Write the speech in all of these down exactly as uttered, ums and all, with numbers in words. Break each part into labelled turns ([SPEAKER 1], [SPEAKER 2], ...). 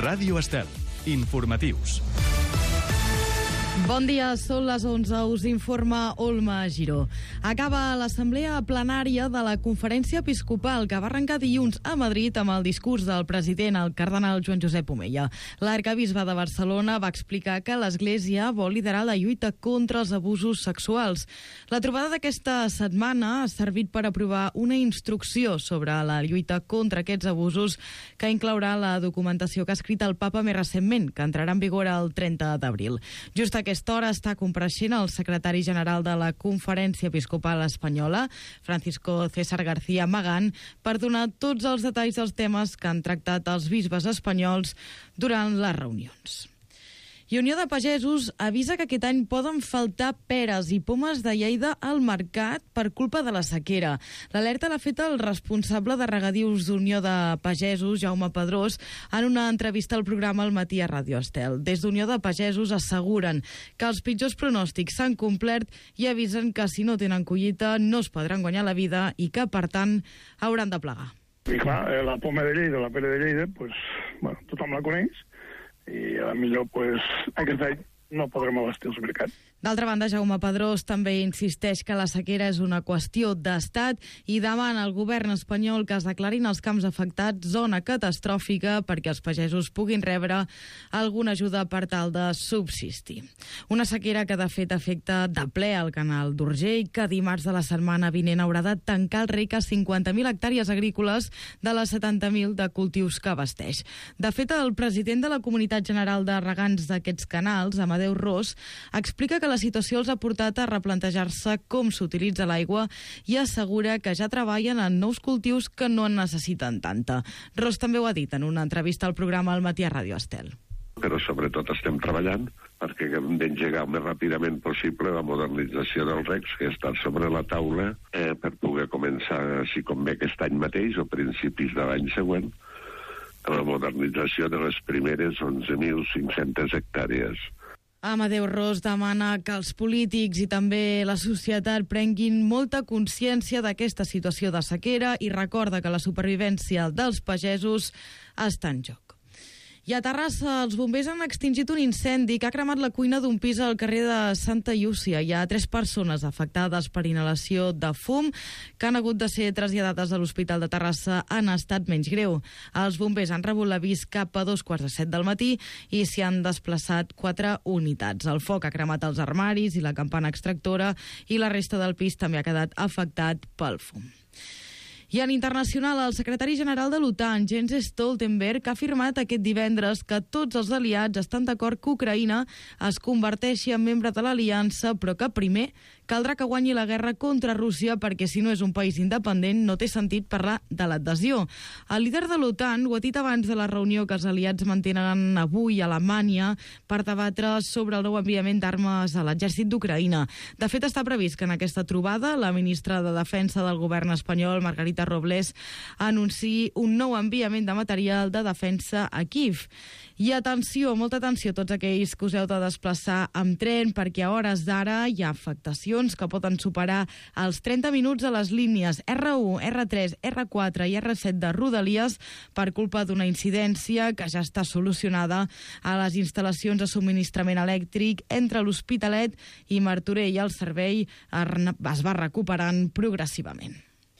[SPEAKER 1] Ràdio Estel. Informatius.
[SPEAKER 2] Bon dia, són les onze, us informa Olma Giró. Acaba l'assemblea plenària de la Conferència Episcopal que va arrencar dilluns a Madrid amb el discurs del president, el cardenal Joan Josep Omella. L'arcabisbe de Barcelona va explicar que l'Església vol liderar la lluita contra els abusos sexuals. La trobada d'aquesta setmana ha servit per aprovar una instrucció sobre la lluita contra aquests abusos que inclourà la documentació que ha escrit el Papa més recentment, que entrarà en vigor el trenta d'abril. Just a aquesta hora està compareixent el secretari general de la Conferència Episcopal Espanyola, Francisco César García Magán, per donar tots els detalls dels temes que han tractat els bisbes espanyols durant les reunions. I Unió de Pagesos avisa que aquest any poden faltar peres i pomes de Lleida al mercat per culpa de la sequera. L'alerta l'ha fet el responsable de regadius d'Unió de Pagesos, Jaume Pedrós, en una entrevista al programa Al matí a Ràdio Estel. Des d'Unió de Pagesos asseguren que els pitjors pronòstics s'han complert i avisen que si no tenen collita no es podran guanyar la vida i que, per tant, hauran de plegar.
[SPEAKER 3] I clar, la poma de Lleida, la pera de Lleida, pues, bueno, tothom la coneix, i a millor pues, aquest any no podrem abastir els mercats.
[SPEAKER 2] D'altra banda, Jaume Pedrós també insisteix que la sequera és una qüestió d'estat i demana al govern espanyol que es declarin els camps afectats zona catastròfica perquè els pagesos puguin rebre alguna ajuda per tal de subsistir. Una sequera que de fet afecta de ple al canal d'Urgell, que dimarts de la setmana vinent haurà de tancar el rec a cinquanta mil hectàrees agrícoles de les setanta mil de cultius que abasteix. De fet, el president de la Comunitat General de Regants d'aquests canals, Amadeu Ros, explica que la situació els ha portat a replantejar-se com s'utilitza l'aigua i assegura que ja treballen en nous cultius que no en necessiten tanta. Ros també ho ha dit en una entrevista al programa Al matí a Ràdio Estel.
[SPEAKER 4] Però sobretot estem treballant perquè hem d'engegar el més ràpidament possible la modernització dels recs que està sobre la taula eh, per poder començar, si convé, aquest any mateix o principis de l'any següent, a la modernització de les primeres onze mil cinc-centes hectàrees.
[SPEAKER 2] Amadeu Ros demana que els polítics i també la societat prenguin molta consciència d'aquesta situació de sequera i recorda que la supervivència dels pagesos està en joc. I a Terrassa, els bombers han extingit un incendi que ha cremat la cuina d'un pis al carrer de Santa Llúcia. Hi ha tres persones afectades per inhalació de fum que han hagut de ser traslladades a l'Hospital de Terrassa en estat menys greu. Els bombers han rebut l'avís cap a dos quarts de set del matí i s'hi han desplaçat quatre unitats. El foc ha cremat els armaris i la campana extractora i la resta del pis també ha quedat afectat pel fum. I en internacional, el secretari general de l'OTAN, Jens Stoltenberg, ha afirmat aquest divendres que tots els aliats estan d'acord que Ucraïna es converteixi en membre de l'aliança, però que primer caldrà que guanyi la guerra contra Rússia perquè si no és un país independent no té sentit parlar de l'adhesió. El líder de l'OTAN ho ha dit abans de la reunió que els aliats mantenen avui a Alemanya per debatre sobre el nou enviament d'armes a l'exèrcit d'Ucraïna. De fet, està previst que en aquesta trobada la ministra de Defensa del govern espanyol, Margarita Robles, anunciï un nou enviament de material de defensa a Kíev. I atenció, molta atenció a tots aquells que us heu de desplaçar amb tren perquè a hores d'ara hi ha afectacions que poden superar els trenta minuts a les línies erre u, erre tres, erre quatre i erre set de Rodalies per culpa d'una incidència que ja està solucionada a les instal·lacions de subministrament elèctric entre l'Hospitalet i Martorell. El servei es va recuperant progressivament.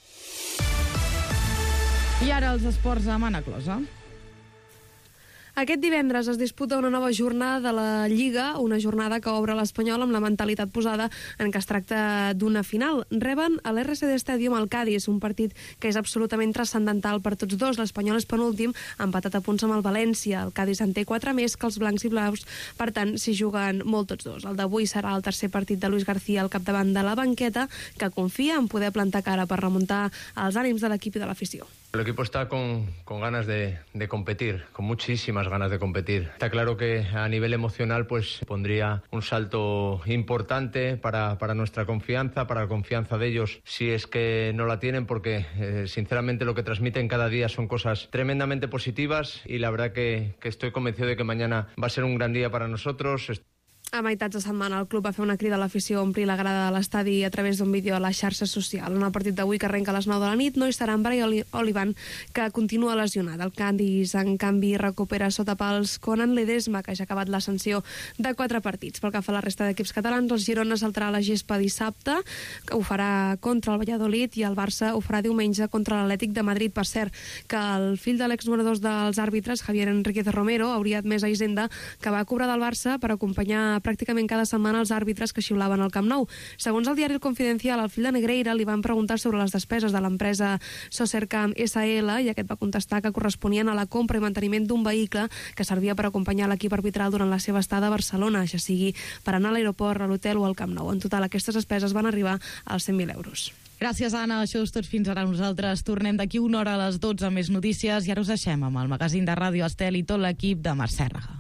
[SPEAKER 2] I ara els esports a Mana Closa.
[SPEAKER 5] Aquest divendres es disputa una nova jornada de la Lliga, una jornada que obre l'Espanyol amb la mentalitat posada en que es tracta d'una final. Reben a l'erre ce de Stadium el Cádiz, un partit que és absolutament transcendental per tots dos. L'Espanyol és penúltim, empatat a punts amb el València. El Cádiz en té quatre més que els blancs i blaus, per tant, s'hi juguen molt tots dos. El d'avui serà el tercer partit de Luis García al capdavant de la banqueta, que confia en poder plantar cara per remuntar els ànims de l'equip i de l'afició.
[SPEAKER 6] El equipo está con, con ganas de, de competir, con muchísimas ganas de competir. Está claro que a nivel emocional pues pondría un salto importante para, para nuestra confianza, para la confianza de ellos, si es que no la tienen, porque eh, sinceramente lo que transmiten cada día son cosas tremendamente positivas y la verdad que, que estoy convencido de que mañana va a ser un gran día para nosotros.
[SPEAKER 5] A meitats de setmana el club va fer una crida a l'afició a omplir la grada de l'estadi a través d'un vídeo a la xarxa social. En el partit d'avui, que arrenca a les nou de la nit, no hi serà en Brai Olivan, que continua lesionat. El Cádiz, en canvi, recupera sota pals Conan Ledesma, que ja ha acabat la sanció de quatre partits. Pel que fa a la resta d'equips catalans, el Girona saltarà a la gespa dissabte, que ho farà contra el Valladolid, i el Barça ho farà diumenge contra l'Atlètic de Madrid. Per cert, que el fill de l'ex número dos dels àrbitres, Javier Enríquez Romero, hauria admès a Hisenda que va cobrar del Barça per acompanyar pràcticament cada setmana els àrbitres que xiulaven al Camp Nou. Segons el diari El Confidencial, al fill de Negreira li van preguntar sobre les despeses de l'empresa Socercam essa ela i aquest va contestar que corresponien a la compra i manteniment d'un vehicle que servia per acompanyar l'equip arbitral durant la seva estada a Barcelona, ja sigui per anar a l'aeroport, a l'hotel o al Camp Nou. En total, aquestes despeses van arribar als cent mil euros.
[SPEAKER 2] Gràcies, Anna. Això és tot fins ara. Nosaltres tornem d'aquí una hora a les dotze amb més notícies i ara us deixem amb el magazín de Ràdio Estel i tot l'equip de Mercè Raga.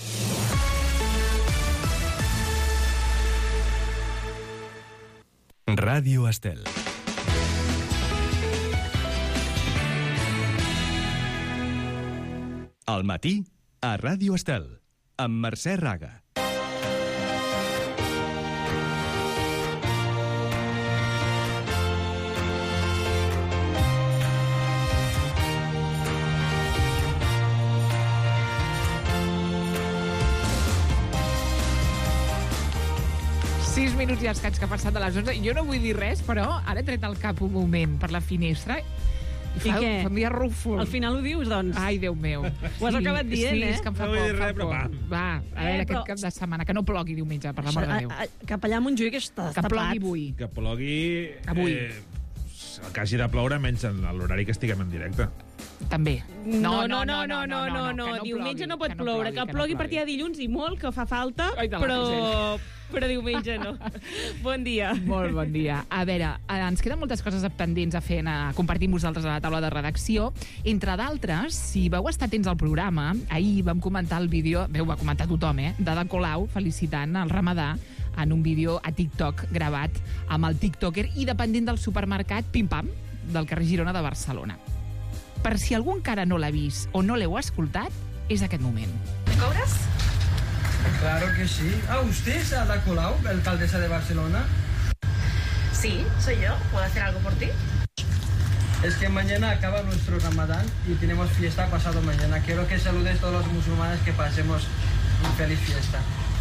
[SPEAKER 1] Ràdio Estel. Al matí, a Ràdio Estel, amb Mercè Raga.
[SPEAKER 7] sis minuts i escaig que ha passat de les onze. Jo no vull dir res, però ara he tret el cap un moment per la finestra i fa, I què? Fa un dia rúfol.
[SPEAKER 8] Al final ho dius, doncs?
[SPEAKER 7] Ai, Déu meu.
[SPEAKER 8] Ho has acabat dient,
[SPEAKER 7] sí,
[SPEAKER 8] eh?
[SPEAKER 7] Sí, és que em fa
[SPEAKER 9] no
[SPEAKER 7] por.
[SPEAKER 9] Res,
[SPEAKER 7] fa por.
[SPEAKER 9] va.
[SPEAKER 7] va, a veure, eh, aquest cap de setmana, que no plogui diumenge, per l'amor de Déu.
[SPEAKER 8] A, a, cap allà a Montjuïc està
[SPEAKER 7] que
[SPEAKER 8] tapat.
[SPEAKER 7] plogui avui.
[SPEAKER 9] Que plogui...
[SPEAKER 7] Avui.
[SPEAKER 9] Eh, el que hagi de ploure, menys en l'horari que estiguem en directe.
[SPEAKER 7] També.
[SPEAKER 8] No, no, no, no, no, no, no.
[SPEAKER 7] que
[SPEAKER 8] Diumenge
[SPEAKER 7] plogui,
[SPEAKER 8] no pot
[SPEAKER 7] que no
[SPEAKER 8] ploure.
[SPEAKER 7] plogui,
[SPEAKER 8] Que
[SPEAKER 7] que
[SPEAKER 8] plogui
[SPEAKER 7] no
[SPEAKER 8] a partir de dilluns i molt, que fa falta,
[SPEAKER 7] Ai, de la
[SPEAKER 8] però...
[SPEAKER 7] misèria.
[SPEAKER 8] però diumenge no. Bon dia.
[SPEAKER 7] Molt bon dia. A veure, ens queden moltes coses pendents a fer, a compartir amb vosaltres a la taula de redacció. Entre d'altres, si vau estar atents al programa, ahir vam comentar el vídeo, veu, va comentar tothom, eh, d'Ada Colau felicitant el Ramadà en un vídeo a TikTok gravat amb el tiktoker i dependent del supermercat Pim Pam del carrer Girona de Barcelona. Per si algú encara no l'ha vist o no l'heu escoltat, és aquest moment.
[SPEAKER 10] ¿Me cobras?
[SPEAKER 11] Claro que sí. Ah, ¿usted es Ada Colau, alcaldesa de Barcelona?
[SPEAKER 10] Sí, soy yo. ¿Puedo hacer algo por ti?
[SPEAKER 11] Es que mañana acaba nuestro Ramadán y tenemos fiesta pasado mañana. Quiero que saludes a todos los musulmanes, que pasemos una feliz fiesta.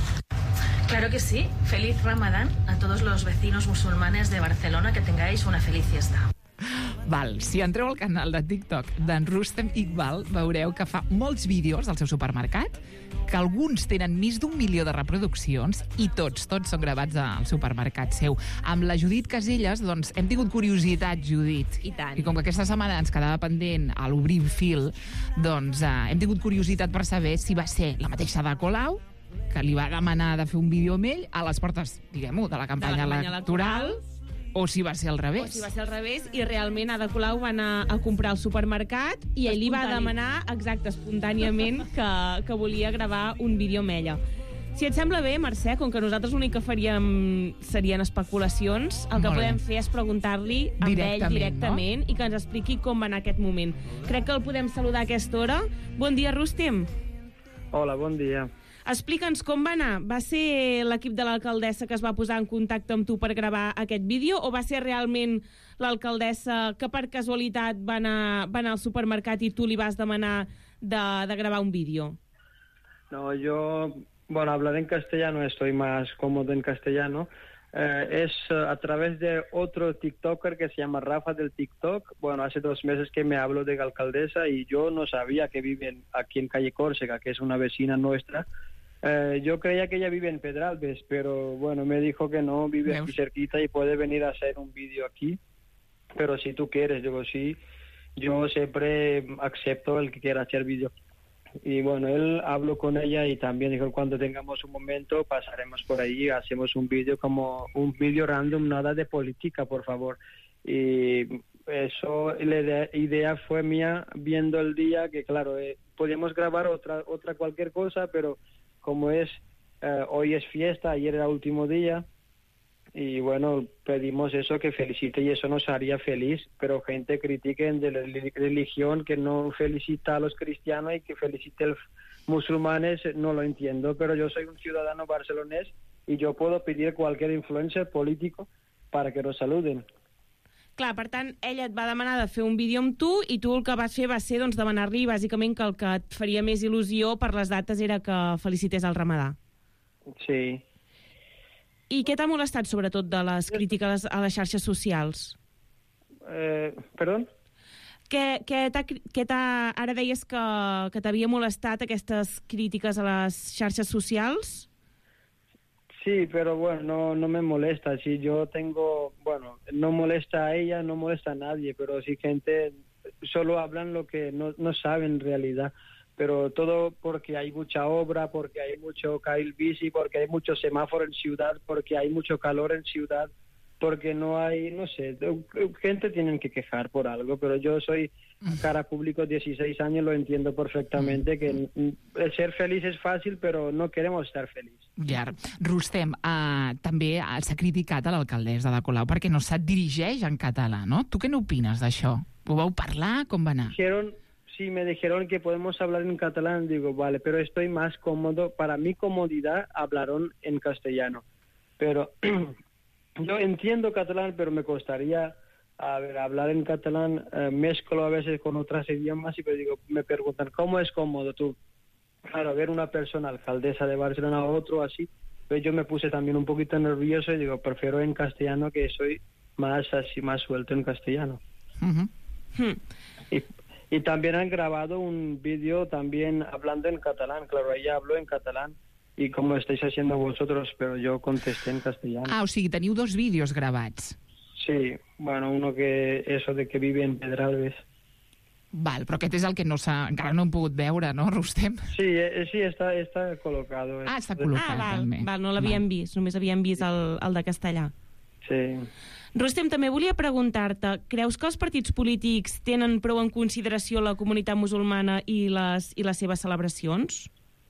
[SPEAKER 10] Claro que sí. Feliz Ramadán a todos los vecinos musulmanes de Barcelona. Que tengáis una feliz fiesta.
[SPEAKER 7] Val, si entreu al canal de TikTok d'en Rustem Iqbal, veureu que fa molts vídeos del seu supermercat, que alguns tenen més d'un milió de reproduccions i tots, tots són gravats al supermercat seu. Amb la Judit Caselles, doncs, hem tingut curiositat, Judit.
[SPEAKER 8] I tant.
[SPEAKER 7] I com que aquesta setmana ens quedava pendent a l'obrir fil, doncs eh, hem tingut curiositat per saber si va ser la mateixa Ada Colau, que li va demanar de fer un vídeo amb ell a les portes, diguem-ho, de la campanya,
[SPEAKER 8] de la campanya
[SPEAKER 7] electoral,
[SPEAKER 8] electoral.
[SPEAKER 7] O si va ser al revés.
[SPEAKER 8] O si va ser al revés, i realment Ada Colau va anar a comprar al supermercat i ell li va demanar, exacte, espontàniament, que, que volia gravar un vídeo amb ella. Si et sembla bé, Mercè, com que nosaltres l'únic que faríem serien especulacions, el que
[SPEAKER 7] Molt
[SPEAKER 8] podem
[SPEAKER 7] bé.
[SPEAKER 8] fer és preguntar-li amb
[SPEAKER 7] Directament,
[SPEAKER 8] ell directament,
[SPEAKER 7] no?
[SPEAKER 8] i que ens expliqui com va anar aquest moment. Crec que el podem saludar a aquesta hora. Bon dia, Rustem.
[SPEAKER 11] Hola, bon dia.
[SPEAKER 8] Explica'ns com va anar. Va ser l'equip de l'alcaldessa que es va posar en contacte amb tu per gravar aquest vídeo, o va ser realment l'alcaldessa que per casualitat va anar, va anar al supermercat i tu li vas demanar de, de gravar un vídeo?
[SPEAKER 11] No, yo, bueno, hablar en castellano, estoy más cómodo en castellano. Eh, es uh, a través de otro TikToker que se llama Rafa del TikTok. Bueno, hace dos meses que me habló de la alcaldesa y yo no sabía que vive aquí en Calle Córcega, que es una vecina nuestra. Eh, yo creía que ella vive en Pedralbes, pero bueno, me dijo que no, vive aquí cerquita y puede venir a hacer un vídeo aquí. Pero si tú quieres, digo, sí, yo siempre acepto el que quiera hacer vídeo. Y bueno, él habló con ella y también dijo, cuando tengamos un momento pasaremos por ahí, hacemos un vídeo como un vídeo random, nada de política, por favor. Y eso, la idea fue mía viendo el día, que claro, eh, podíamos grabar otra, otra cualquier cosa, pero como es, eh, hoy es fiesta, ayer era el último día, y bueno, pedimos eso, que felicite, y eso nos haría feliz, pero gente critique de la religión, que no felicita a los cristianos y que felicite el, musulmanes no lo entiendo, pero yo soy un ciudadano barcelonés y yo puedo pedir cualquier influencer político para que nos saluden.
[SPEAKER 8] Clar, per tant, ella et va demanar de fer un vídeo amb tu i tu el que vas fer va ser doncs, demanar-li bàsicament que el que et faria més il·lusió per les dates era que felicités el Ramadà.
[SPEAKER 11] Sí.
[SPEAKER 8] I què t'ha molestat, sobretot, de les crítiques a les xarxes socials?
[SPEAKER 11] Eh, perdó?
[SPEAKER 8] Què, què t'ha, què t'ha, ara deies que, que t'havia molestat aquestes crítiques a les xarxes socials?
[SPEAKER 11] Sí, pero bueno, no, no me molesta. Si yo tengo, bueno, no molesta a ella, no molesta a nadie, pero si gente solo hablan lo que no, no saben en realidad. Pero todo porque hay mucha obra, porque hay mucho carril bici, porque hay mucho semáforo en ciudad, porque hay mucho calor en ciudad, porque no hay, no sé, gente tienen que quejar por algo, pero yo soy cara público, dieciséis años, lo entiendo perfectamente, que ser feliz es fácil, pero no queremos estar feliz.
[SPEAKER 7] Ja. Rustem, uh, també s'ha criticat a l'alcaldessa de Colau perquè no se't dirigeix en català, ¿no? Tu què n'opines d'això? Ho vau parlar? Com va anar?
[SPEAKER 11] Dijeron, sí, me dijeron que podemos hablar en catalán, digo, vale, pero estoy más cómodo, para mi comodidad hablaron en castellano, pero yo entiendo catalán, pero me costaría a ver, hablar en catalán, eh, mezclo a veces con otros idiomas y pues digo, me preguntan, ¿cómo es cómodo tú? Claro, ver una persona, alcaldesa de Barcelona o otro así, pues yo me puse también un poquito nervioso y digo, prefiero en castellano, que soy más así, más suelto en castellano.
[SPEAKER 7] Uh-huh.
[SPEAKER 8] Hmm.
[SPEAKER 11] Y, y también han grabado un vídeo también hablando en catalán, claro, ella habló en catalán, y como estáis haciendo vosotros, pero yo contesté en castellano.
[SPEAKER 7] Ah, o sigui, teniu dos vídeos gravats.
[SPEAKER 11] Sí, bueno, uno que eso de que vive en Pedralbes.
[SPEAKER 7] Val, però aquest és el que no s'ha, encara no hem pogut veure, no, Rustem?
[SPEAKER 11] Sí, eh, sí, está, está colocado.
[SPEAKER 7] Ah, està col·locat,
[SPEAKER 8] ah, val,
[SPEAKER 7] també.
[SPEAKER 8] val, no l'havíem vist, només havíem vist el, el de castellà.
[SPEAKER 11] Sí.
[SPEAKER 8] Rustem, també volia preguntar-te, creus que els partits polítics tenen prou en consideració la comunitat musulmana i les, i les seves celebracions?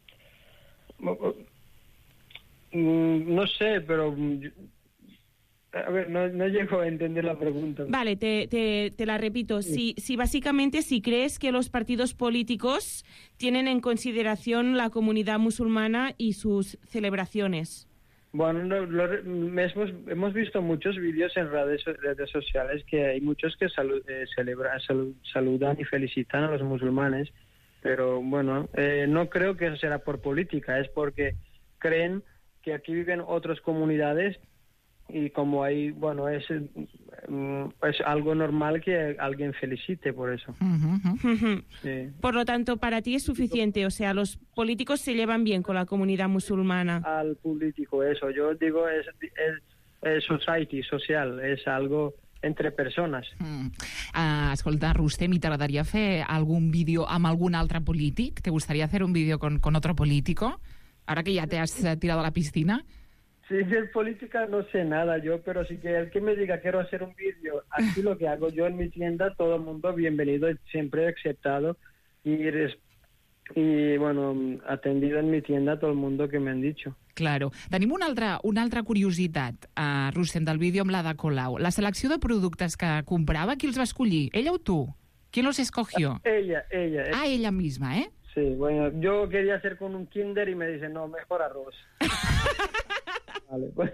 [SPEAKER 11] No sé, pero... A ver, no, no llego a entender la pregunta.
[SPEAKER 8] Vale, te, te, te la repito. Si, si básicamente, si crees que los partidos políticos tienen en consideración la comunidad musulmana y sus celebraciones.
[SPEAKER 11] Bueno, no, lo, hemos, hemos visto muchos vídeos en redes, redes sociales que hay muchos que salu, eh, celebra, salud, saludan y felicitan a los musulmanes, pero bueno, eh, no creo que eso será por política, es porque creen que aquí viven otras comunidades y como hay, bueno, es, es algo normal que alguien felicite por eso.
[SPEAKER 7] Uh-huh.
[SPEAKER 11] Sí.
[SPEAKER 8] Por lo tanto, para ti es suficiente, o sea, los políticos se llevan bien con la comunidad musulmana.
[SPEAKER 11] Al político, eso, yo digo, es, es, es society, social, es algo entre persones.
[SPEAKER 7] Mm. Uh, escolta, Rustem, ¿y t'agradaria fer algun vídeo amb algun altre polític? ¿Te gustaría hacer un vídeo con, con otro político? Ahora que ya te has tirado a la piscina.
[SPEAKER 11] Sí, de política no sé nada yo, pero sí que el que me diga quiero hacer un vídeo, aquí lo que hago yo en mi tienda, todo el mundo bienvenido, siempre aceptado y, y bueno, atendido en mi tienda todo el mundo que me han dicho.
[SPEAKER 7] Claro. Tenim una altra, una altra curiositat, uh, Rustem, del vídeo amb la de Colau. La selecció de productes que comprava, qui els va escollir? Ella o tu? ¿Quién los escogió?
[SPEAKER 11] Ella, ella. ella.
[SPEAKER 7] Ah, ella misma, ¿eh?
[SPEAKER 11] Sí, bueno, yo quería hacer con un Kinder y me dice, no, mejor arroz. Vale, pues.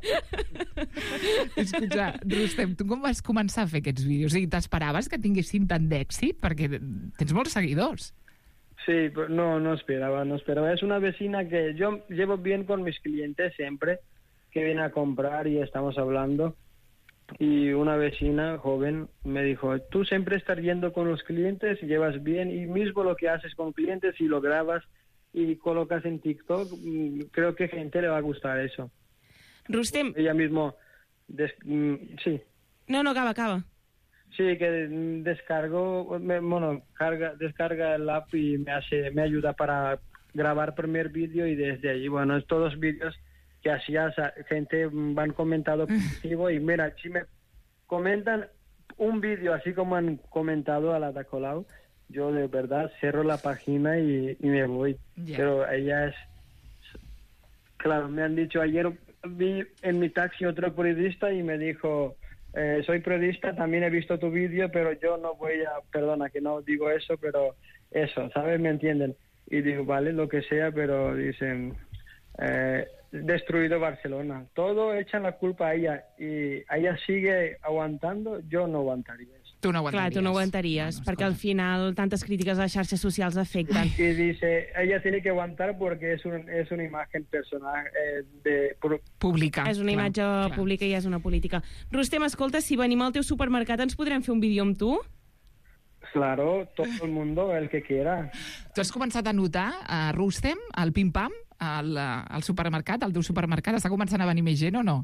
[SPEAKER 7] Escolta, Rustem, tu com vas començar a fer aquests vídeos? O sigui, t'esperaves que tinguessin tant d'èxit? Perquè tens molts seguidors.
[SPEAKER 11] Sí, pero no, no esperaba, no esperaba. Es una vecina que yo llevo bien con mis clientes siempre, que viene a comprar y estamos hablando. Y una vecina joven me dijo, tú siempre estás yendo con los clientes, llevas bien, y mismo lo que haces con clientes y lo grabas y colocas en TikTok, creo que a gente le va a gustar eso.
[SPEAKER 8] Rustem.
[SPEAKER 11] Ella mismo, des, sí.
[SPEAKER 8] No, no, acaba, acaba.
[SPEAKER 11] Sí, que descargo, me, bueno, carga, descarga el app y me hace, me ayuda para grabar primer vídeo y desde allí, bueno, todos los vídeos que hacía, gente van comentando positivo y mira, si me comentan un vídeo así como han comentado a la de Colau, yo de verdad cierro la página y, y me voy. Yeah. Pero ella es, claro, me han dicho ayer, vi en mi taxi otro periodista y me dijo, eh, soy periodista, también he visto tu vídeo, pero yo no voy a, perdona que no digo eso, pero eso, ¿sabes? ¿Me entienden? Y digo, vale, lo que sea, pero dicen, eh, destruido Barcelona. Todo echan la culpa a ella y ella sigue aguantando, yo no aguantaría.
[SPEAKER 7] Tu no aguantaries.
[SPEAKER 8] Clar, tu no aguantaries, bueno, perquè al final tantes crítiques a les xarxes socials afecten.
[SPEAKER 11] Y dice, ella tiene que aguantar porque es, un, es una imagen personal eh, de...
[SPEAKER 7] Pública.
[SPEAKER 8] És una
[SPEAKER 7] clar,
[SPEAKER 8] imatge
[SPEAKER 7] clar.
[SPEAKER 8] pública i és una política. Rustem, escolta, si venim al teu supermercat ens podrem fer un vídeo amb tu?
[SPEAKER 11] Claro, todo el mundo, el que quiera.
[SPEAKER 7] Tu has començat a notar, a Rustem, al pim-pam, al, al supermercat, al teu supermercat, està començant a venir més gent o no?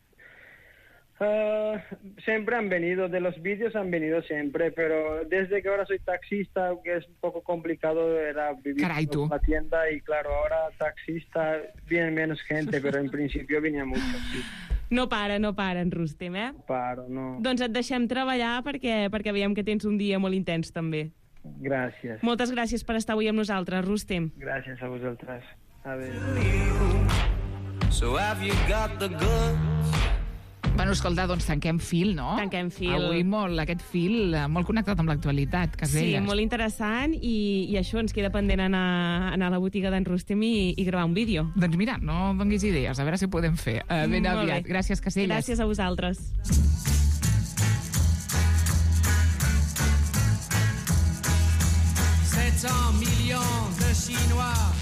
[SPEAKER 11] Uh, siempre han venido, de los vídeos han venido siempre, pero desde que ahora soy taxista, que es un poco complicado, era vivir
[SPEAKER 7] Caray,
[SPEAKER 11] en la tienda y claro, ahora taxista viene menos gente, pero en principio venía mucho. Sí.
[SPEAKER 8] No para, no para, en Rustem, eh?
[SPEAKER 11] Paro, no.
[SPEAKER 8] Doncs et deixem treballar perquè, perquè veiem que tens un dia molt intens, també.
[SPEAKER 11] Gràcies.
[SPEAKER 8] Moltes gràcies per estar avui amb nosaltres, Rustem.
[SPEAKER 11] Gràcies a vosaltres. Adéu.
[SPEAKER 12] So have you got the goods?
[SPEAKER 7] Bueno, escolta, doncs tanquem fil, no?
[SPEAKER 8] Tanquem fil.
[SPEAKER 7] Avui molt, aquest fil molt connectat amb l'actualitat, que es
[SPEAKER 8] Sí,
[SPEAKER 7] deies.
[SPEAKER 8] molt interessant i, i això ens queda pendent anar, anar a la botiga d'en Rustem i, i gravar un vídeo.
[SPEAKER 7] Doncs mira, no donguis idees, a veure si ho podem fer. Uh, ben
[SPEAKER 8] Molt
[SPEAKER 7] aviat.
[SPEAKER 8] bé.
[SPEAKER 7] Gràcies, Caselles.
[SPEAKER 8] Gràcies a vosaltres.
[SPEAKER 12] sept cents millions de Chinois.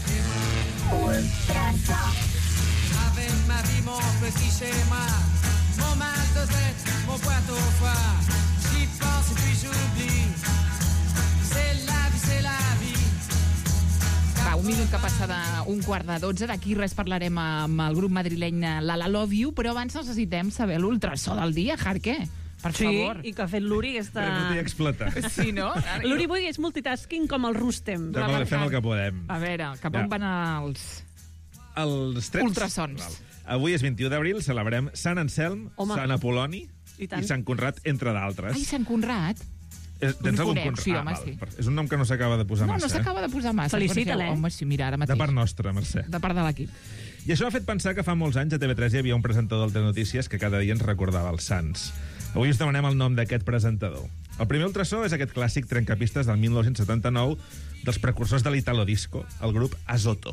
[SPEAKER 12] Avec ma vie, mon petit schéma, mon mal de tête, mon boîte au foie. J'y pense et puis j'oublie. C'est la vie, c'est la vie.
[SPEAKER 7] Va, un minut que passa d'un quart de dotze. D'aquí res parlarem amb el grup madrileny Lala Love You, però abans necessitem saber l'ultrasó del dia, Jarque. Per
[SPEAKER 13] sí,
[SPEAKER 7] favor.
[SPEAKER 13] i que ha fet l'Uri aquesta...
[SPEAKER 9] No t'hi explota.
[SPEAKER 7] Sí, no?
[SPEAKER 13] L'Uri avui és multitasking com el Rustem.
[SPEAKER 9] També fem el que podem.
[SPEAKER 7] A veure, cap on
[SPEAKER 9] Ja.
[SPEAKER 7] van els...
[SPEAKER 9] Els trets...
[SPEAKER 7] Ultrasons.
[SPEAKER 9] Val. Avui és vint-i-u d'abril, celebrem Sant Anselm,
[SPEAKER 7] Home.
[SPEAKER 9] Sant Apol·loni
[SPEAKER 13] I
[SPEAKER 9] i,
[SPEAKER 13] tant.
[SPEAKER 9] Sant Conrad, entre d'altres.
[SPEAKER 7] Ai, Sant Conrad.
[SPEAKER 9] És, tens algun
[SPEAKER 7] conec,
[SPEAKER 9] Conrad?
[SPEAKER 7] sí, home,
[SPEAKER 9] val.
[SPEAKER 7] sí.
[SPEAKER 9] Per- És un nom que no s'acaba de posar
[SPEAKER 7] No,
[SPEAKER 9] massa.
[SPEAKER 7] no s'acaba de posar massa.
[SPEAKER 13] Felicita-la,
[SPEAKER 7] Perquè,
[SPEAKER 13] eh?
[SPEAKER 7] Home, sí, mira, ara mateix.
[SPEAKER 9] De part nostra, Mercè.
[SPEAKER 7] De part de l'equip.
[SPEAKER 9] I això m'ha fet pensar que fa molts anys a T V tres hi havia un presentador del Telenotícies que cada dia ens recordava els sants. Avui us demanem el nom d'aquest presentador. El primer ultrasó és aquest clàssic trencapistes del mil nou-cents setanta-nou dels precursors de l'Italo Disco, el grup Azoto.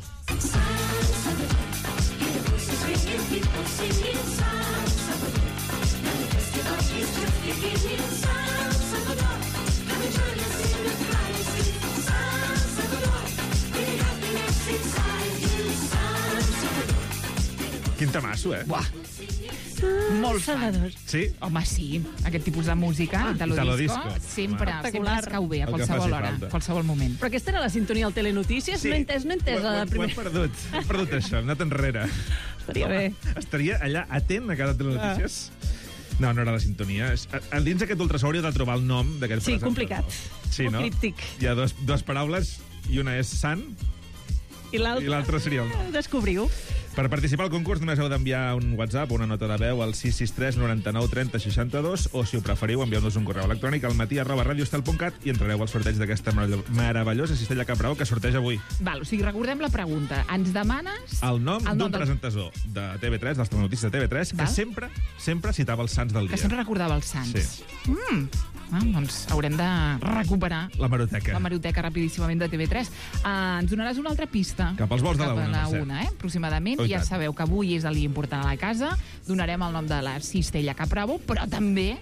[SPEAKER 9] Quin tamasso, eh?
[SPEAKER 7] Buah. Molt fan.
[SPEAKER 9] Sí?
[SPEAKER 7] Home, sí. Aquest tipus de música, ah, Italo
[SPEAKER 9] Italo
[SPEAKER 7] Disco,
[SPEAKER 9] Disco.
[SPEAKER 7] sempre,
[SPEAKER 13] Espectacular.
[SPEAKER 7] sempre ens cau bé, a
[SPEAKER 9] El que
[SPEAKER 7] qualsevol
[SPEAKER 9] faci
[SPEAKER 7] hora,
[SPEAKER 9] falta.
[SPEAKER 7] a qualsevol moment.
[SPEAKER 13] Però aquesta era la sintonia del Telenotícies?
[SPEAKER 9] Sí.
[SPEAKER 13] No he entès, no he entès
[SPEAKER 9] Ho, ho,
[SPEAKER 13] la
[SPEAKER 9] ho hem
[SPEAKER 13] primera.
[SPEAKER 9] perdut. Hem perdut això, hem anat enrere.
[SPEAKER 13] Estaria bé.
[SPEAKER 9] Estaria allà atent a cada telenotícies. No, no era la sintonia. És- a- a- Dins d'aquest ultrasó hauria de trobar el nom d'aquest
[SPEAKER 13] Sí,
[SPEAKER 9] presentador.
[SPEAKER 13] complicat.
[SPEAKER 9] Sí,
[SPEAKER 13] Molt
[SPEAKER 9] no?
[SPEAKER 13] críptic.
[SPEAKER 9] Hi ha dos, dues paraules i una és sant
[SPEAKER 13] I l'altre?
[SPEAKER 9] i l'altra seria el nom.
[SPEAKER 13] Descobriu.
[SPEAKER 9] Per participar al concurs només heu d'enviar un WhatsApp o una nota de veu al sis sis tres noranta-nou trenta seixanta-dos o, si ho preferiu, envieu-nos un correu electrònic al matí arroba radiostel punt cat i entrareu al sorteig d'aquesta merav- meravellosa cistella Caprau que sorteja avui.
[SPEAKER 7] Val, o sigui, recordem la pregunta. Ens demanes...
[SPEAKER 9] El nom
[SPEAKER 7] El nom
[SPEAKER 9] d'un
[SPEAKER 7] del-
[SPEAKER 9] presentador de T V tres, dels telenotícies de T V tres, que
[SPEAKER 7] Val.
[SPEAKER 9] sempre, sempre citava els sants del dia.
[SPEAKER 7] Que sempre recordava els sants.
[SPEAKER 9] Sí.
[SPEAKER 7] Mm. Ah, doncs haurem de recuperar
[SPEAKER 9] La maroteca.
[SPEAKER 7] la maroteca rapidíssimament de T V tres. Uh, ens donaràs una altra pista.
[SPEAKER 9] Cap als vols de la
[SPEAKER 7] Cap a
[SPEAKER 9] una,
[SPEAKER 7] la
[SPEAKER 9] Mercè.
[SPEAKER 7] una, eh? Aproximadament.
[SPEAKER 9] Oh, i
[SPEAKER 7] Ja
[SPEAKER 9] tant.
[SPEAKER 7] sabeu que avui és el dia important a la casa. Donarem el nom de la cistella Capravo, però també...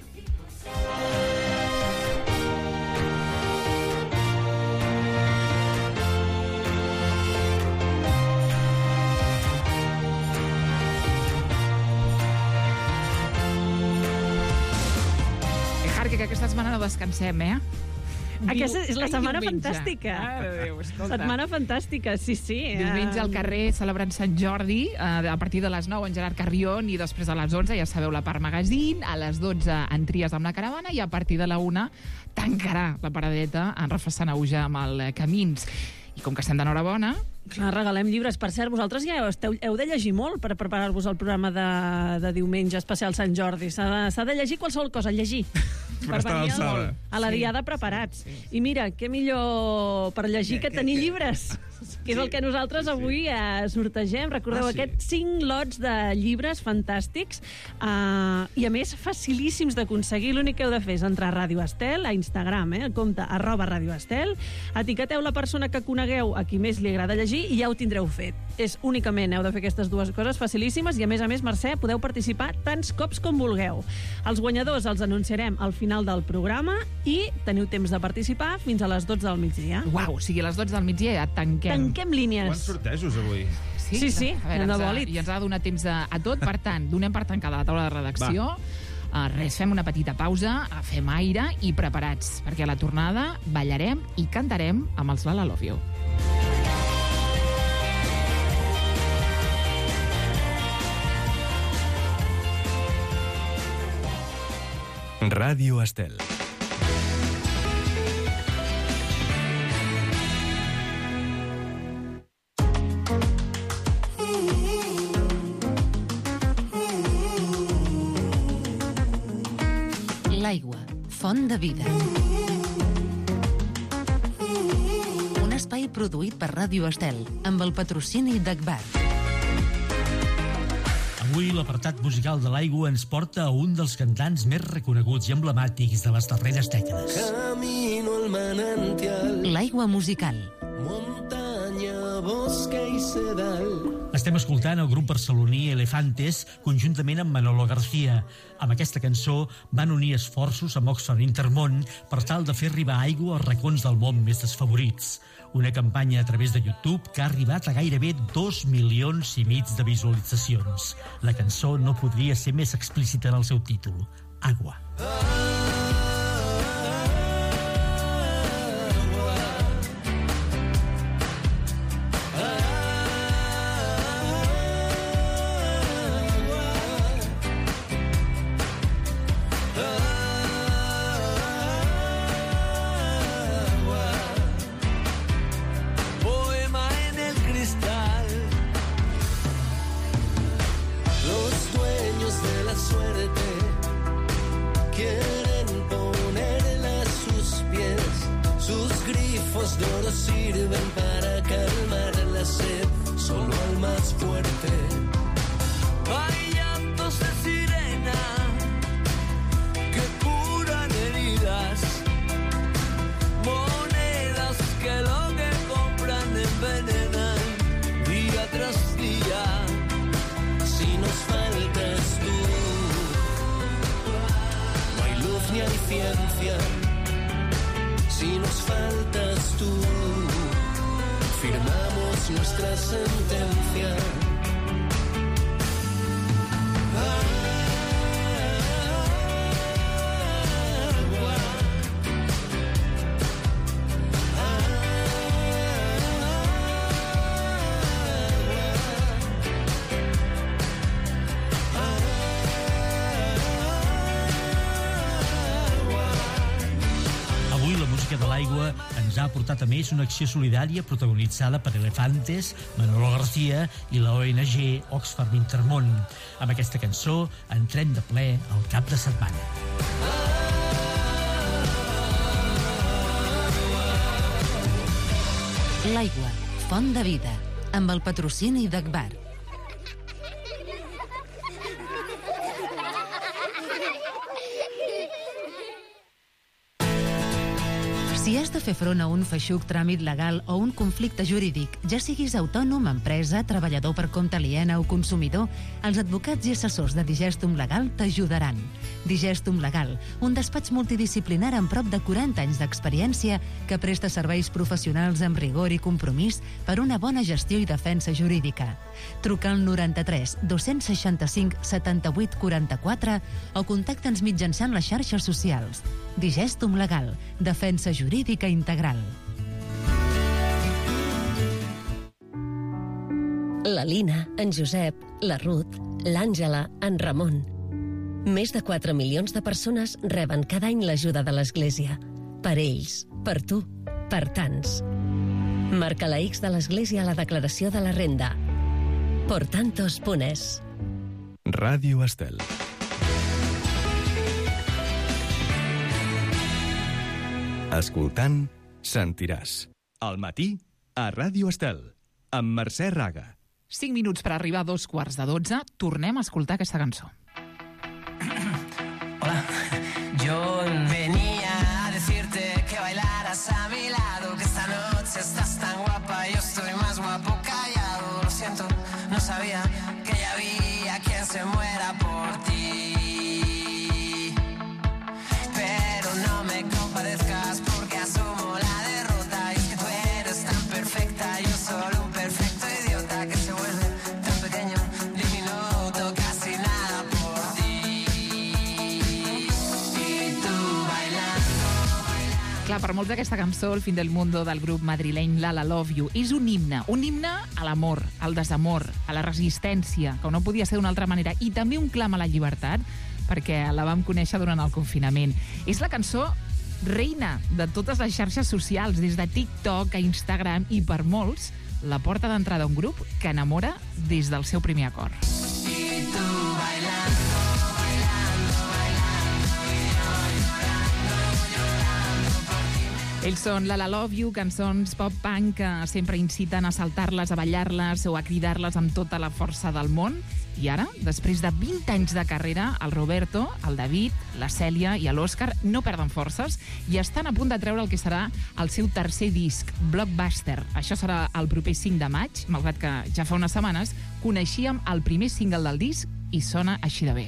[SPEAKER 7] Eh, Jarque, que aquesta setmana no descansem, eh?
[SPEAKER 13] Aquesta és la
[SPEAKER 7] Ai,
[SPEAKER 13] setmana
[SPEAKER 7] diumenge.
[SPEAKER 13] fantàstica.
[SPEAKER 7] Mare de Déu, escolta.
[SPEAKER 13] Setmana fantàstica, sí, sí.
[SPEAKER 7] Diumenge al
[SPEAKER 13] Eh,
[SPEAKER 7] carrer celebrant Sant Jordi, eh, a partir de les nou en Gerard Carrion i després a les onze ja sabeu la Part Magazine, a les dotze en Tries amb la caravana i a partir de la una tancarà la paradeta en Rafa Sanauja amb el eh, Camins. I com que estem d'enhorabona...
[SPEAKER 13] Clar, regalem llibres. Per cert, vosaltres ja esteu, heu de llegir molt per preparar-vos el programa de, de diumenge especial Sant Jordi. S'ha de, s'ha de llegir qualsevol cosa, llegir.
[SPEAKER 9] Per estar a
[SPEAKER 13] venir
[SPEAKER 9] l'alçada.
[SPEAKER 13] a la
[SPEAKER 7] Sí.
[SPEAKER 13] diada preparats. I mira, què millor per llegir que tenir llibres. que és el que nosaltres avui eh, sortegem. Recordeu,
[SPEAKER 9] Ah, sí.
[SPEAKER 13] aquests cinc lots de llibres fantàstics eh, i, a més, facilíssims d'aconseguir. L'únic que heu de fer és entrar a Ràdio Estel, a Instagram, eh, el compte arroba Ràdio Estel, etiqueteu la persona que conegueu a qui més li agrada llegir i ja ho tindreu fet. És únicament, heu de fer aquestes dues coses facilíssimes i, a més a més, Mercè, podeu participar tants cops com vulgueu. Els guanyadors els anunciarem al final del programa i teniu temps de participar fins a les dotze del migdia.
[SPEAKER 7] Uau, o sigui, a les dotze del migdia ja tanquem.
[SPEAKER 13] Tanquem línies.
[SPEAKER 9] Quants sortejos avui?
[SPEAKER 13] Sí, sí,
[SPEAKER 7] a veure,
[SPEAKER 13] de
[SPEAKER 7] ens ha,
[SPEAKER 13] bòlit.
[SPEAKER 7] I ens ha de donar temps a, a tot. Per tant, donem per tancada la taula de redacció. Uh, res, fem una petita pausa, fem aire i preparats, perquè a la tornada ballarem i cantarem amb els Lala Love You.
[SPEAKER 1] Ràdio Estel.
[SPEAKER 14] L'aigua, font de vida. Un espai produït per Ràdio Estel, amb el patrocini d'Agbar.
[SPEAKER 15] Avui l'apartat musical de l'aigua ens porta a un dels cantants més reconeguts i emblemàtics de les darreres dècades.
[SPEAKER 12] Camino al manantial.
[SPEAKER 14] L'aigua musical.
[SPEAKER 12] Montaña, bosque i sedal.
[SPEAKER 15] Estem escoltant el grup barceloní Elefantes conjuntament amb Manolo García. Amb aquesta cançó van unir esforços amb Oxfam Intermón per tal de fer arribar aigua als racons del món més desfavorits. Una campanya a través de YouTube que ha arribat a gairebé dos milions i mig de visualitzacions. La cançó no podria ser més explícita en el seu títol. Agua.
[SPEAKER 12] Poema en el cristal. Los dueños de la suerte quieren ponerla a sus pies. Sus grifos de oro sirven para calmar la sed, solo al más fuerte. Hay llantos de sirena que curan heridas, monedas que lo que compran envenenan día tras día. Si nos faltas tú, no hay luz ni hay ciencia. Si nos faltas tú, firmamos nuestra sentencia.
[SPEAKER 15] Avui la música de l'aigua ens ha portat a més una acció solidària protagonitzada per Elefantes, Manolo García i la O N G Oxfam Intermón. Amb aquesta cançó entrem de ple al cap de setmana.
[SPEAKER 14] L'aigua, font de vida, amb el patrocini d'Agbar. Si has de fer front a un feixuc tràmit legal o un conflicte jurídic, ja siguis autònom, empresa, treballador per compte aliena o consumidor, els advocats i assessors de Digestum Legal t'ajudaran. Digestum Legal, un despatx multidisciplinar amb prop de quaranta anys d'experiència que presta serveis professionals amb rigor i compromís per una bona gestió i defensa jurídica. Truca al noranta-tres dos-cents seixanta-cinc setanta-vuit quaranta-quatre o contacta'ns mitjançant les xarxes socials. Digestum Legal, defensa jurídica integral.
[SPEAKER 16] La Lina, en Josep, la Ruth, l'Àngela, en Ramon. Més de quatre milions de persones reben cada any l'ajuda de l'Església. Per ells, per tu, per tants. Marca la X de l'Església a la declaració de la renda. Por tantos punt es.
[SPEAKER 1] Ràdio Estel. Escoltant, sentiràs. Al matí, a Ràdio Estel, amb Mercè Raga.
[SPEAKER 7] Cinc minuts per arribar a dos quarts de dotze. Tornem a escoltar aquesta cançó.
[SPEAKER 12] Hola, yo venía a decirte que bailaras a mi lado, que esta noche estás tan guapa, yo estoy más guapo callado. Lo siento, no sabía que ya había quien se muera por ti. Pero no me compadezcas porque asumo la derrota. Y es que tú eres tan perfecta, yo solo un perfecto idiota que se vuelve tan pequeño, diminuto, casi nada por ti. Y tú bailando, bailando.
[SPEAKER 7] Clar, per molts d'aquesta cançó, El fin del mundo, del grup madrileny La La Love You, és un himne, un himne a l'amor, al desamor, a la resistència, que no podia ser d'una altra manera, i també un clam a la llibertat, perquè la vam conèixer durant el confinament. És la cançó reina de totes les xarxes socials, des de TikTok a Instagram, i per molts, la porta d'entrada a un grup que enamora des del seu primer acord.
[SPEAKER 12] Y tú bailando, bailando, bailando, y yo llorando, llorando por ti.
[SPEAKER 7] Ells són La La Love You, cançons pop-punk que sempre inciten a saltar-les, a ballar-les o a cridar-les amb tota la força del món. I ara, després de vint anys de carrera, el Roberto, el David, la Cèlia i l'Òscar no perden forces i estan a punt de treure el que serà el seu tercer disc, Blockbuster. Això serà el proper cinc de maig, malgrat que ja fa unes setmanes coneixíem el primer single del disc i sona així de bé.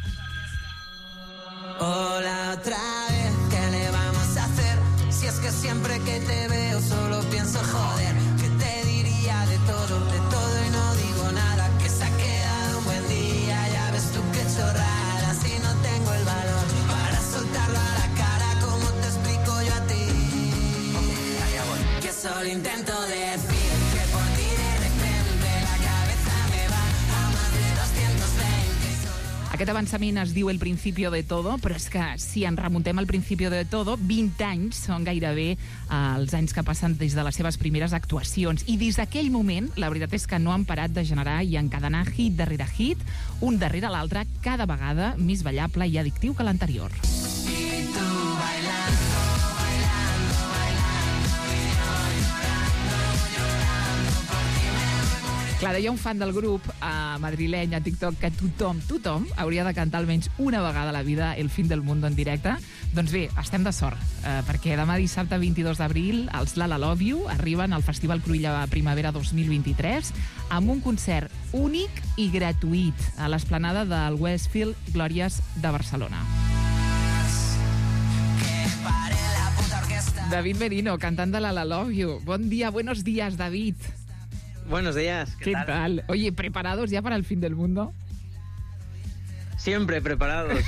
[SPEAKER 12] Hola otra vez, ¿qué le vamos a hacer? Si es que siempre que te veo solo pienso joder, que te diría de todo, de todo y no digo nada, que se ha quedado un buen día, ya ves tú qué chorrada, si no tengo el valor para soltarlo a la cara, como te explico yo a ti, que solo intento decir que por ti de repente la cabeza me va a más de doscientos veinte.
[SPEAKER 7] Aquest avançament es diu El principio de todo, però és que si ens remuntem al principio de todo, vint anys són gairebé els anys que passen des de les seves primeres actuacions. I des d'aquell moment, la veritat és que no han parat de generar i encadenar hit darrere hit, un darrere l'altre, cada vegada més ballable i addictiu que l'anterior.
[SPEAKER 12] Y tú bailando, bailando, bailando, y yo llorando, llorando por ti me voy muriendo.
[SPEAKER 7] Clar, deia un fan del grup a madrileny, a TikTok, que tothom, tothom hauria de cantar almenys una vegada a la vida El fin del mundo en directe. Doncs bé, estem de sort, eh, perquè demà dissabte vint-i-dos d'abril els La La Love You arriben al Festival Cruïlla Primavera dos mil vint-i-tres amb un concert únic i gratuït a l'esplanada del Westfield Glòries de Barcelona. David Merino, cantant de La La Love You. Bon dia, buenos días, David.
[SPEAKER 17] Buenos días, ¿qué,
[SPEAKER 7] ¿Qué
[SPEAKER 17] tal?
[SPEAKER 7] tal? Oye, ¿preparados ya para el fin del mundo?
[SPEAKER 17] Siempre preparados.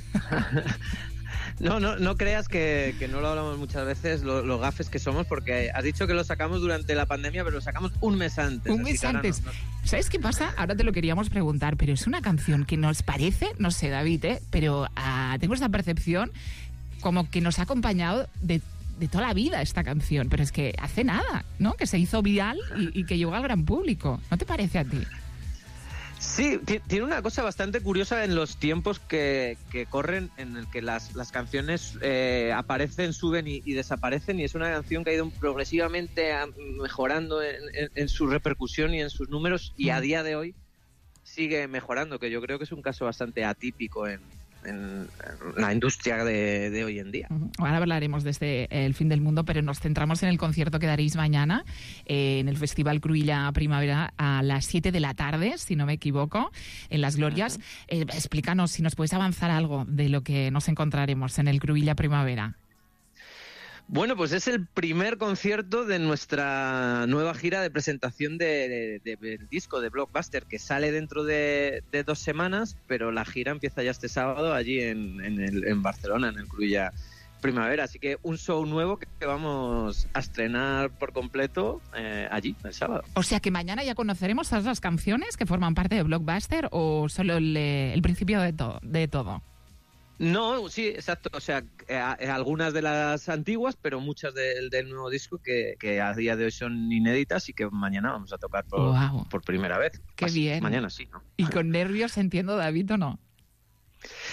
[SPEAKER 17] No, no, no creas que, que no lo hablamos muchas veces, lo, lo gafes que somos, porque has dicho que lo sacamos durante la pandemia, pero lo sacamos un mes antes.
[SPEAKER 7] Un mes antes. No, no. ¿Sabes qué pasa? Ahora te lo queríamos preguntar, pero es una canción que nos parece, no sé, David, ¿eh? pero uh, tengo esta percepción como que nos ha acompañado de, de toda la vida esta canción, pero es que hace nada, ¿no? Que se hizo viral y, y que llegó al gran público. ¿No te parece a ti?
[SPEAKER 17] Sí, tiene una cosa bastante curiosa en los tiempos que, que corren, en el que las, las canciones eh, aparecen, suben y, y desaparecen, y es una canción que ha ido progresivamente mejorando en, en, en su repercusión y en sus números, y a día de hoy sigue mejorando, que yo creo que es un caso bastante atípico en, en la industria de, de hoy en día.
[SPEAKER 7] Ahora hablaremos de este El fin del mundo, pero nos centramos en el concierto que daréis mañana eh, en el Festival Cruïlla Primavera a las siete de la tarde, si no me equivoco, en Las Glorias. Uh-huh. Eh, explícanos si nos puedes avanzar algo de lo que nos encontraremos en el Cruïlla Primavera.
[SPEAKER 17] Bueno, pues es el primer concierto de nuestra nueva gira de presentación de, de, de, del disco de Blockbuster, que sale dentro de, de dos semanas, pero la gira empieza ya este sábado allí en, en, el, en Barcelona, en el Cruïlla Primavera. Así que un show nuevo que, que vamos a estrenar por completo eh, allí, el sábado.
[SPEAKER 7] O sea que mañana ya conoceremos todas las canciones que forman parte de Blockbuster, o solo el, el principio de, to- de todo.
[SPEAKER 17] No, sí, exacto. O sea, eh, algunas de las antiguas, pero muchas del, del nuevo disco que, que a día de hoy son inéditas y que mañana vamos a tocar por, wow. por primera vez.
[SPEAKER 7] Qué
[SPEAKER 17] Así,
[SPEAKER 7] bien.
[SPEAKER 17] Mañana sí, ¿no?
[SPEAKER 7] ¿Y con nervios entiendo, David, o no?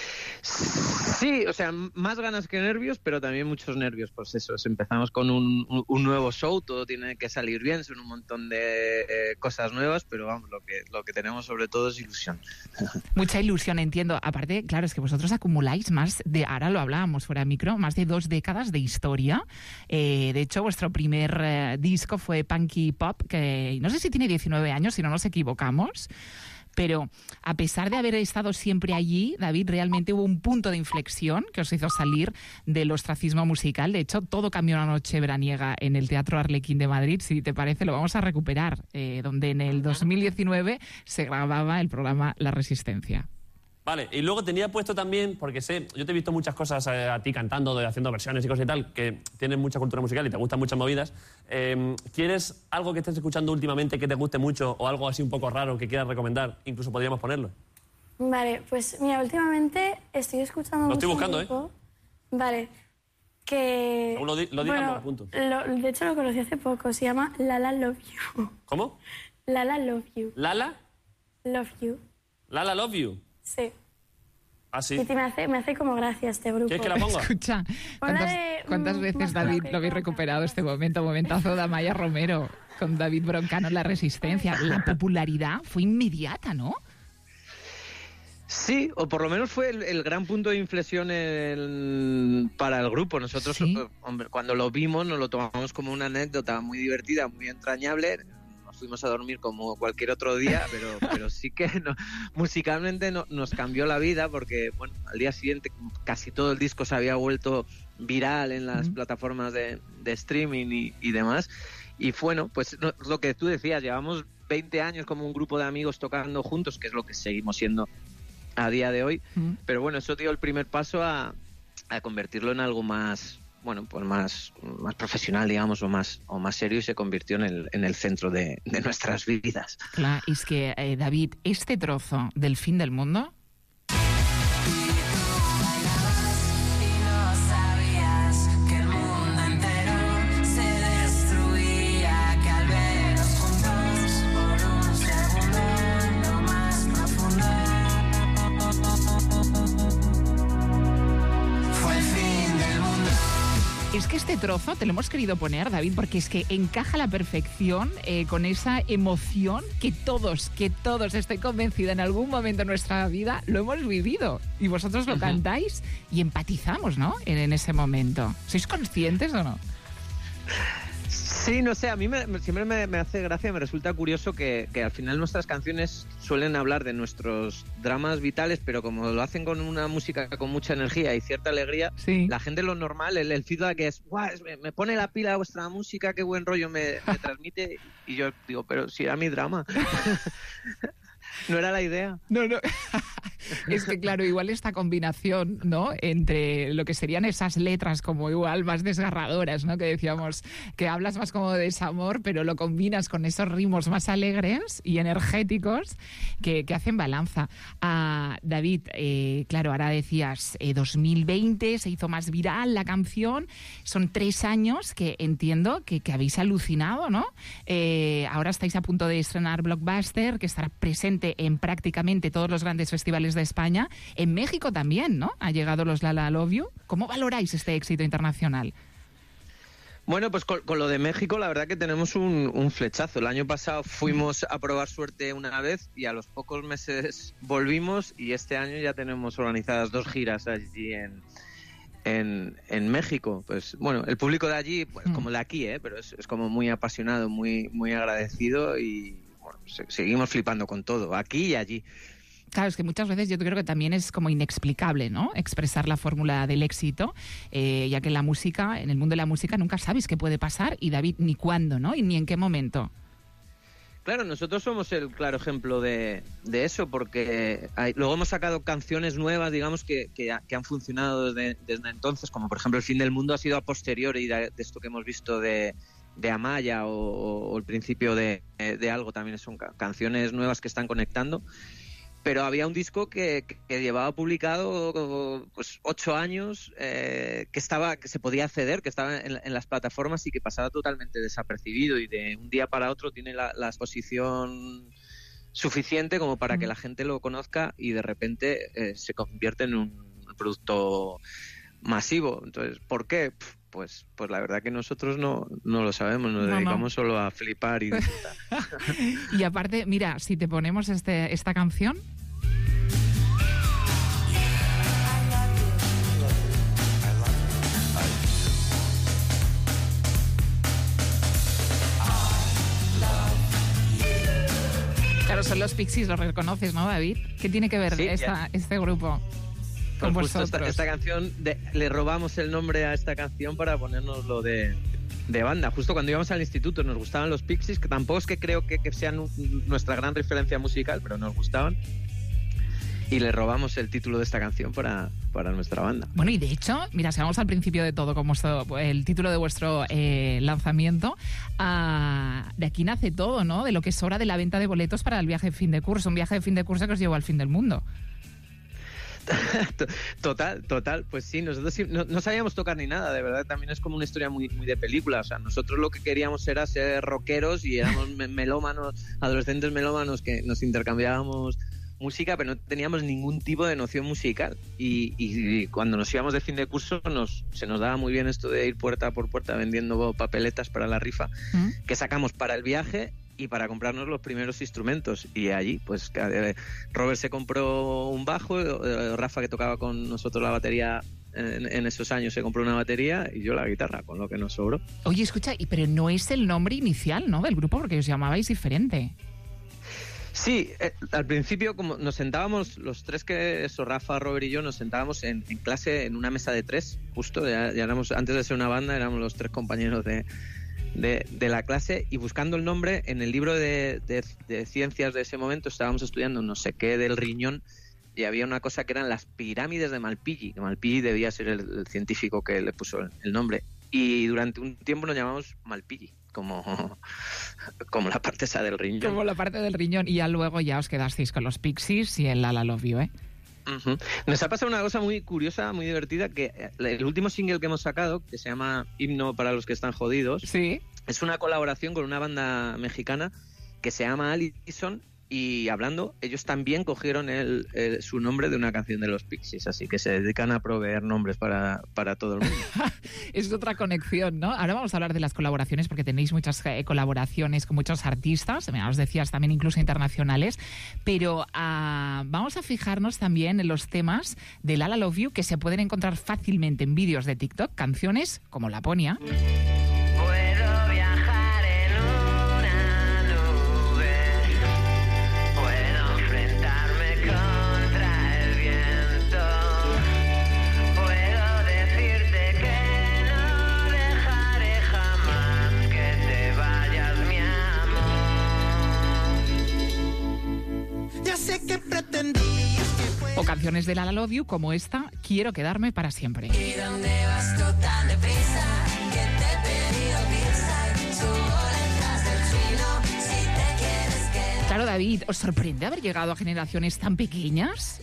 [SPEAKER 17] Sí, o sea, más ganas que nervios, pero también muchos nervios, pues eso, empezamos con un, un, un nuevo show, todo tiene que salir bien, son un montón de eh, cosas nuevas, pero vamos, lo que, lo que tenemos sobre todo es ilusión.
[SPEAKER 7] Mucha ilusión, entiendo. Aparte, claro, es que vosotros acumuláis más de, ahora lo hablábamos fuera de micro, más de dos décadas de historia. Eh, de hecho, vuestro primer eh, disco fue Punky Pop, que no sé si tiene diecinueve años, si no nos equivocamos. Pero a pesar de haber estado siempre allí, David, realmente hubo un punto de inflexión que os hizo salir del ostracismo musical. De hecho, todo cambió una noche veraniega en el Teatro Arlequín de Madrid. Si te parece, lo vamos a recuperar, eh, donde en el dos mil diecinueve se grababa el programa La Resistencia.
[SPEAKER 18] Vale, y luego tenía puesto también, porque sé, yo te he visto muchas cosas eh, a ti cantando, de, haciendo versiones y cosas y tal, que tienes mucha cultura musical y te gustan muchas movidas. Eh, ¿Quieres algo que estés escuchando últimamente que te guste mucho o algo así un poco raro que quieras recomendar? Incluso podríamos ponerlo.
[SPEAKER 19] Vale, pues mira, últimamente estoy escuchando
[SPEAKER 18] Lo estoy
[SPEAKER 19] mucho
[SPEAKER 18] buscando,
[SPEAKER 19] grupo, ¿eh? Vale, que...
[SPEAKER 18] Lo, di- lo digas,
[SPEAKER 19] bueno,
[SPEAKER 18] lo apunto.
[SPEAKER 19] lo- de hecho lo conocí hace poco, se llama Lala Love You.
[SPEAKER 18] ¿Cómo?
[SPEAKER 19] Lala Love You.
[SPEAKER 18] ¿Lala?
[SPEAKER 19] Love You,
[SPEAKER 18] ¿Lala Love You?
[SPEAKER 19] sí.
[SPEAKER 18] Ah, sí.
[SPEAKER 19] Y te- me hace, me hace como gracia este grupo.
[SPEAKER 18] ¿Quieres que la ponga?
[SPEAKER 7] Escucha,
[SPEAKER 19] Ponla
[SPEAKER 7] ¿cuántas,
[SPEAKER 19] de,
[SPEAKER 7] cuántas
[SPEAKER 19] mm,
[SPEAKER 7] veces,
[SPEAKER 19] más
[SPEAKER 7] David,
[SPEAKER 19] rock,
[SPEAKER 7] lo habéis recuperado este momento? Momentazo de Amaya Romero con David Broncano en La Resistencia. La popularidad fue inmediata, ¿no?
[SPEAKER 17] Sí, o por lo menos fue el, el gran punto de inflexión en- para el grupo. Nosotros,
[SPEAKER 7] ¿Sí?
[SPEAKER 17] eh, hombre, cuando lo vimos, nos lo tomamos como una anécdota muy divertida, muy entrañable. Nos fuimos a dormir como cualquier otro día, pero, pero sí que no- musicalmente no- nos cambió la vida, porque bueno, al día siguiente casi todo el disco se había vuelto viral en las
[SPEAKER 7] Mm.
[SPEAKER 17] plataformas de, de streaming y, y demás. Y bueno, pues no- lo que tú decías, llevamos veinte años como un grupo de amigos tocando juntos, que es lo que seguimos siendo a día de hoy,
[SPEAKER 7] Mm.
[SPEAKER 17] pero bueno, eso dio el primer paso a, a convertirlo en algo más, bueno, pues más, más profesional, digamos, o más, o más serio, y se convirtió en el, en el centro de, de nuestras vidas.
[SPEAKER 7] Clar, és que, eh, David, este trozo del fin del mundo...
[SPEAKER 12] Y no sabías que el mundo entero se destruía, que al vernos juntos por un segundo en lo más profundo fue el fin del mundo.
[SPEAKER 7] Es que este trozo te lo hemos querido poner, David, porque es que encaja a la perfección eh, con esa emoción que todos, que todos, estoy convencida, en algún momento de nuestra vida lo hemos vivido. Y vosotros lo cantáis y empatizamos, ¿no? En, en ese momento. ¿Sois conscientes o no?
[SPEAKER 17] Sí, no sé, a mí me- me- siempre me, me hace gracia, me resulta curioso que, que al final nuestras canciones suelen hablar de nuestros dramas vitales, pero como lo hacen con una música con mucha energía y cierta alegría,
[SPEAKER 7] Sí.
[SPEAKER 17] la gente lo normal, el, el feedback es, guau, es- me, me pone la pila vuestra música, qué buen rollo me, me transmite, y yo digo, pero si era mi drama. No era la idea.
[SPEAKER 7] No, no. Es que, claro, igual esta combinación, ¿no?, entre lo que serían esas letras como igual más desgarradoras, ¿no?, que decíamos que hablas más como de desamor, pero lo combinas con esos ritmos más alegres y energéticos que, que hacen balanza. Ah, David, eh, claro, ahora decías, eh, dos mil veinte se hizo más viral la canción, son tres años que entiendo que, que habéis alucinado, ¿no? Eh, ahora estáis a punto de estrenar Blockbuster, que estará presente en prácticamente todos los grandes festivales de España. En México también, ¿no?, ha llegado los Lala Love You. ¿Cómo valoráis este éxito internacional?
[SPEAKER 17] Bueno, pues con, con lo de México, la verdad que tenemos un, un flechazo. El año pasado fuimos a probar suerte una vez y a los pocos meses volvimos, y este año ya tenemos organizadas dos giras allí en, en, en México. Pues bueno, el público de allí, pues, como el de aquí, ¿eh? Pero es, es como muy apasionado, muy, muy agradecido, y bueno, se- seguimos flipando con todo, aquí y allí.
[SPEAKER 7] Claro, es que muchas veces yo creo que también es como inexplicable, ¿no?, expresar la fórmula del éxito, eh, ya que en la música, en el mundo de la música, nunca sabes qué puede pasar, y David, ni cuándo, ¿no?, y ni en qué momento.
[SPEAKER 17] Claro, nosotros somos el claro ejemplo de, de eso, porque hay- luego hemos sacado canciones nuevas, digamos, que, que, ha- que han funcionado desde, desde entonces, como por ejemplo El fin del mundo ha sido a posteriori de, de esto que hemos visto de, de Amaya, o, o el principio de, de algo, también son ca- canciones nuevas que están conectando. Pero había un disco que, que llevaba publicado pues ocho años, eh, que estaba, que se podía acceder, que estaba en, en las plataformas y que pasaba totalmente desapercibido, y de un día para otro tiene la, la exposición suficiente como para que la gente lo conozca, y de repente eh, se convierte en un, un producto masivo. Entonces, ¿por qué? Pues, pues la verdad que nosotros no, no lo sabemos, nos
[SPEAKER 7] no,
[SPEAKER 17] dedicamos
[SPEAKER 7] no.
[SPEAKER 17] solo a flipar y disfrutar.
[SPEAKER 7] Y aparte, mira, si te ponemos este, esta canción... Claro, son los Pixies, los reconoces, ¿no, David? ¿Qué tiene que ver
[SPEAKER 17] Sí,
[SPEAKER 7] esta, este grupo con
[SPEAKER 17] Pues justo
[SPEAKER 7] vosotros?
[SPEAKER 17] esta, esta canción, de, le robamos el nombre a esta canción para ponernoslo de, de banda. Justo cuando íbamos al instituto nos gustaban los Pixies, que tampoco es que creo que, que sean un, nuestra gran referencia musical, pero nos gustaban. Y le robamos el título de esta canción para, para nuestra banda.
[SPEAKER 7] Bueno, y de hecho, mira, si vamos al principio de todo, como esto, el título de vuestro eh, lanzamiento, uh, de aquí nace todo, ¿no? De lo que es hora de la venta de boletos para el viaje de fin de curso, un viaje de fin de curso que os llevó al fin del mundo.
[SPEAKER 17] Total, total, pues sí, nosotros sí, no, no sabíamos tocar ni nada, de verdad, también es como una historia muy, muy de película, o sea, nosotros lo que queríamos era ser rockeros y éramos melómanos, adolescentes melómanos que nos intercambiábamos música, pero no teníamos ningún tipo de noción musical. Y, y, y cuando nos íbamos de fin de curso nos, se nos daba muy bien esto de ir puerta por puerta vendiendo papeletas para la rifa, ¿Mm? que sacamos para el viaje y para comprarnos los primeros instrumentos. Y allí, pues, Robert se compró un bajo, Rafa, que tocaba con nosotros la batería en, en esos años, se compró una batería y yo la guitarra, con lo que nos sobró.
[SPEAKER 7] Oye, escucha, pero no es el nombre inicial, ¿no?, del grupo, porque os llamabais diferente.
[SPEAKER 17] Sí, eh, al principio como nos sentábamos, los tres que eso, Rafa, Robert y yo, nos sentábamos en, en clase en una mesa de tres, justo, ya, ya éramos, antes de ser una banda, éramos los tres compañeros de, de, de la clase, y buscando el nombre, en el libro de, de, de ciencias de ese momento estábamos estudiando no sé qué del riñón, y había una cosa que eran las pirámides de Malpighi, que Malpighi debía ser el, el científico que le puso el, el nombre, y durante un tiempo nos llamamos Malpighi. Como, como la parte esa del riñón.
[SPEAKER 7] Como la parte del riñón. Y ya luego ya os quedasteis con los Pixies y el La La Love You, ¿eh?
[SPEAKER 17] Uh-huh. Nos ha pasado una cosa muy curiosa, muy divertida, que el último single que hemos sacado, que se llama Himno para los que están jodidos,
[SPEAKER 7] ¿sí?,
[SPEAKER 17] es una colaboración con una banda mexicana que se llama Allison, y hablando, ellos también cogieron el, el, su nombre de una canción de los Pixies, así que se dedican a proveer nombres para, para todo el mundo.
[SPEAKER 7] Es otra conexión, ¿no? Ahora vamos a hablar de las colaboraciones, porque tenéis muchas eh, colaboraciones con muchos artistas, mira, os decías también incluso internacionales, pero uh, vamos a fijarnos también en los temas de La La Love You, que se pueden encontrar fácilmente en vídeos de TikTok, canciones como Laponia. O canciones de La La Love You como esta, Quiero quedarme para siempre.
[SPEAKER 12] ¿Y dónde vas tú tan deprisa? Que te he pedido pizza y subo letras del chino si te quieres quedar.
[SPEAKER 7] Claro, David, ¿os sorprende haber llegado a generaciones tan pequeñas?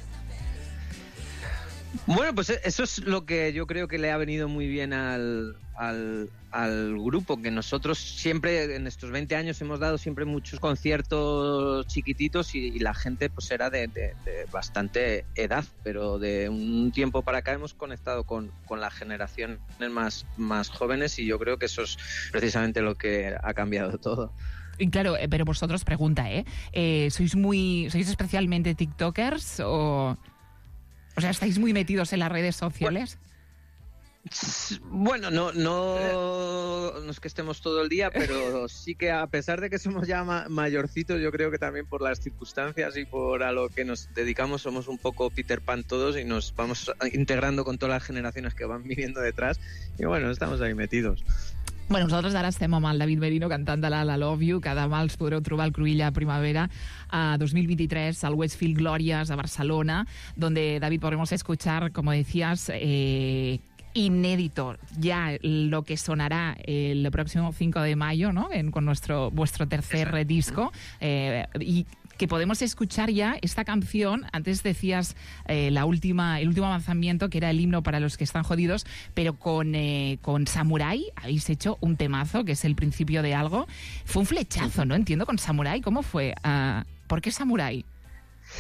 [SPEAKER 17] Bueno, pues eso es lo que yo creo que le ha venido muy bien al, al, al grupo, que nosotros siempre en estos veinte años hemos dado siempre muchos conciertos chiquititos y, y la gente pues era de, de, de bastante edad, pero de un tiempo para acá hemos conectado con, con las generaciones más, más jóvenes, y yo creo que eso es precisamente lo que ha cambiado todo.
[SPEAKER 7] Y claro, pero vosotros, pregunta, ¿eh? eh ¿sois muy, sois especialmente tiktokers o...? O sea, ¿estáis muy metidos en las redes sociales?
[SPEAKER 17] Bueno, no, no, no es que estemos todo el día, pero sí que a pesar de que somos ya ma- mayorcitos, yo creo que también por las circunstancias y por a lo que nos dedicamos somos un poco Peter Pan todos y nos vamos integrando con todas las generaciones que van viniendo detrás, i bueno, estamos ahí metidos.
[SPEAKER 7] Bueno, nosaltres ara estem amb el David Merino cantant de La La Love You, que demà els podreu trobar al Cruïlla Primavera a dos mil veintitrés al Westfield Glorias a Barcelona, donde, David, podremos escuchar, como decías, eh, inédito ya lo que sonará el próximo cinco de mayo, ¿no? En, con nuestro vuestro tercer Exacto. disco, eh, y que podemos escuchar ya esta canción. Antes decías eh, la última, el último lanzamiento, que era el himno para los que están jodidos, pero con, eh, con Samurai habéis hecho un temazo, que es el principio de algo. Fue un flechazo, ¿no? Entiendo, con Samurai. ¿Cómo fue? Uh, ¿Por qué Samurai?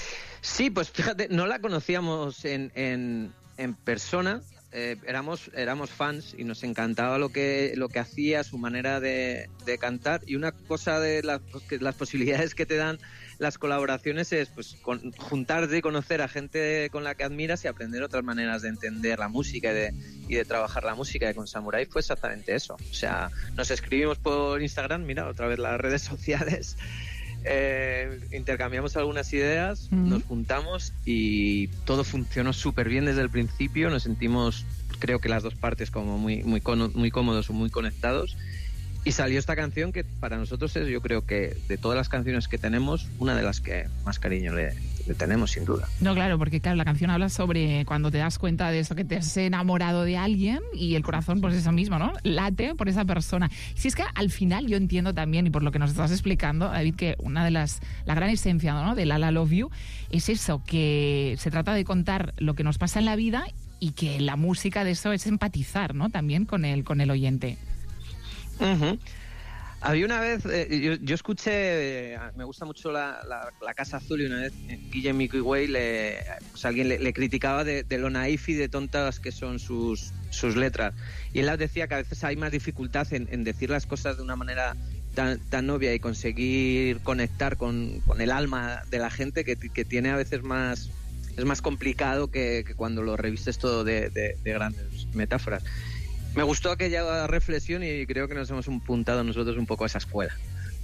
[SPEAKER 17] Sí, pues fíjate, no la conocíamos en, en, en persona, eh, éramos, éramos fans y nos encantaba lo que, lo que hacía, su manera de, de cantar, y una cosa de las, que las posibilidades que te dan las colaboraciones es pues con, juntarte y conocer a gente con la que admiras y aprender otras maneras de entender la música y de, y de trabajar la música. Y con Samurai fue exactamente eso. O sea, nos escribimos por Instagram, mira, otra vez las redes sociales, eh, intercambiamos algunas ideas, uh-huh. nos juntamos y todo funcionó súper bien desde el principio. Nos sentimos, creo que las dos partes, como muy, muy, muy cómodos o muy conectados. Y salió esta canción que para nosotros es, yo creo que de todas las canciones que tenemos, una de las que más cariño le, le tenemos, sin duda.
[SPEAKER 7] No, claro, porque claro, la canción habla sobre cuando te das cuenta de eso, que te has enamorado de alguien y el corazón, pues eso mismo, ¿no? Late por esa persona. Si es que al final yo entiendo también, y por lo que nos estás explicando, David, que una de las, la gran esencia, ¿no?, de La La Love You es eso, que se trata de contar lo que nos pasa en la vida y que la música de eso es empatizar, ¿no?, también con el, con el oyente.
[SPEAKER 17] Uh-huh. Había una vez, eh, yo, yo escuché, eh, me gusta mucho la, la, la Casa Azul, y una vez eh, Guillem Miguel, le, pues alguien le, le criticaba de, de lo naif y de tontas que son sus, sus letras. Y él decía que a veces hay más dificultad en, en decir las cosas de una manera tan, tan obvia y conseguir conectar con, con el alma de la gente, que, que tiene a veces más, es más complicado que, que cuando lo revistes todo de, de, de grandes metáforas. Me gustó aquella reflexión y creo que nos hemos apuntado nosotros un poco a esa escuela.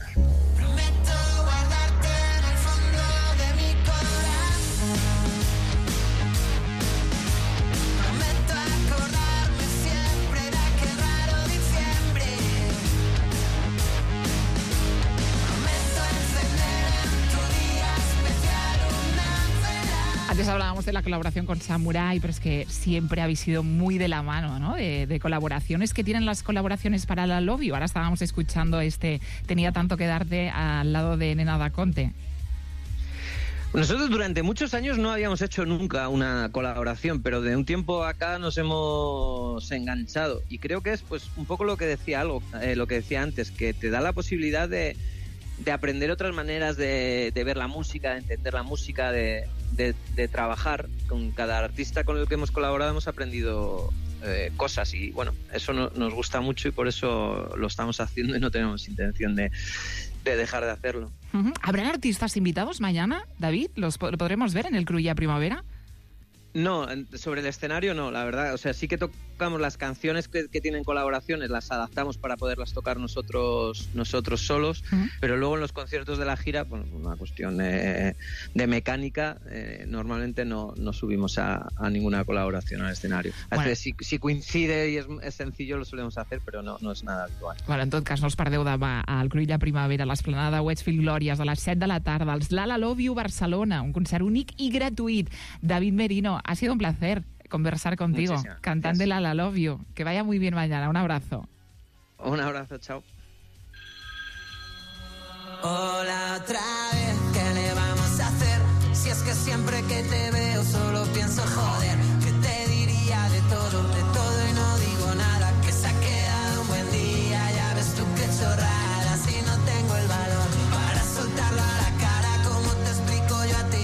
[SPEAKER 7] Antes hablábamos de la colaboración con Samurai, pero es que siempre habéis sido muy de la mano, ¿no?, de, de colaboraciones que tienen las colaboraciones para La Love You. Ahora estábamos escuchando este Tenía tanto que darte al lado de Nena Da Conte.
[SPEAKER 17] Nosotros durante muchos años no habíamos hecho nunca una colaboración, pero de un tiempo acá nos hemos enganchado. Y creo que es pues un poco lo que decía algo, eh, lo que decía antes, que te da la posibilidad de, de aprender otras maneras de, de ver la música, de entender la música, de, de, de trabajar. Con cada artista con el que hemos colaborado hemos aprendido eh, cosas, y bueno, eso no, nos gusta mucho y por eso lo estamos haciendo y no tenemos intención de, de dejar de hacerlo.
[SPEAKER 7] Uh-huh. ¿Habrán artistas invitados mañana, David? ¿Los po- podremos ver en el Cruïlla Primavera?
[SPEAKER 17] No, sobre el escenario no, la verdad. O sea, sí que tocamos las canciones que, que tienen colaboraciones, las adaptamos para poderlas tocar nosotros nosotros solos, uh-huh. pero luego en los conciertos de la gira, bueno, una cuestión de, de mecánica, eh, normalmente no, no subimos a, a ninguna colaboración al escenario. Bueno. Veces, si, si coincide y es, es sencillo, lo solemos hacer, però no, no és nada habitual.
[SPEAKER 7] Bueno, en tot cas, no us perdeu demà al Cruïlla Primavera, a l'Esplanada Westfield Glòries, a les set de la tarda, als La La Love You Barcelona, un concert únic i gratuït. David Merino, ha sido un placer conversar contigo,
[SPEAKER 17] Muchísimas
[SPEAKER 7] cantante de La La Love You. Que vaya muy bien mañana. Un abrazo.
[SPEAKER 17] Un abrazo, chao.
[SPEAKER 12] Hola otra vez, ¿qué le vamos a hacer? Si es que siempre que te veo solo pienso joder. ¿Qué te diría de todo, de todo y no digo nada? Que se ha quedado un buen día, ya ves tú qué chorrada. Si no tengo el valor para soltarlo a la cara, ¿cómo te explico yo a ti?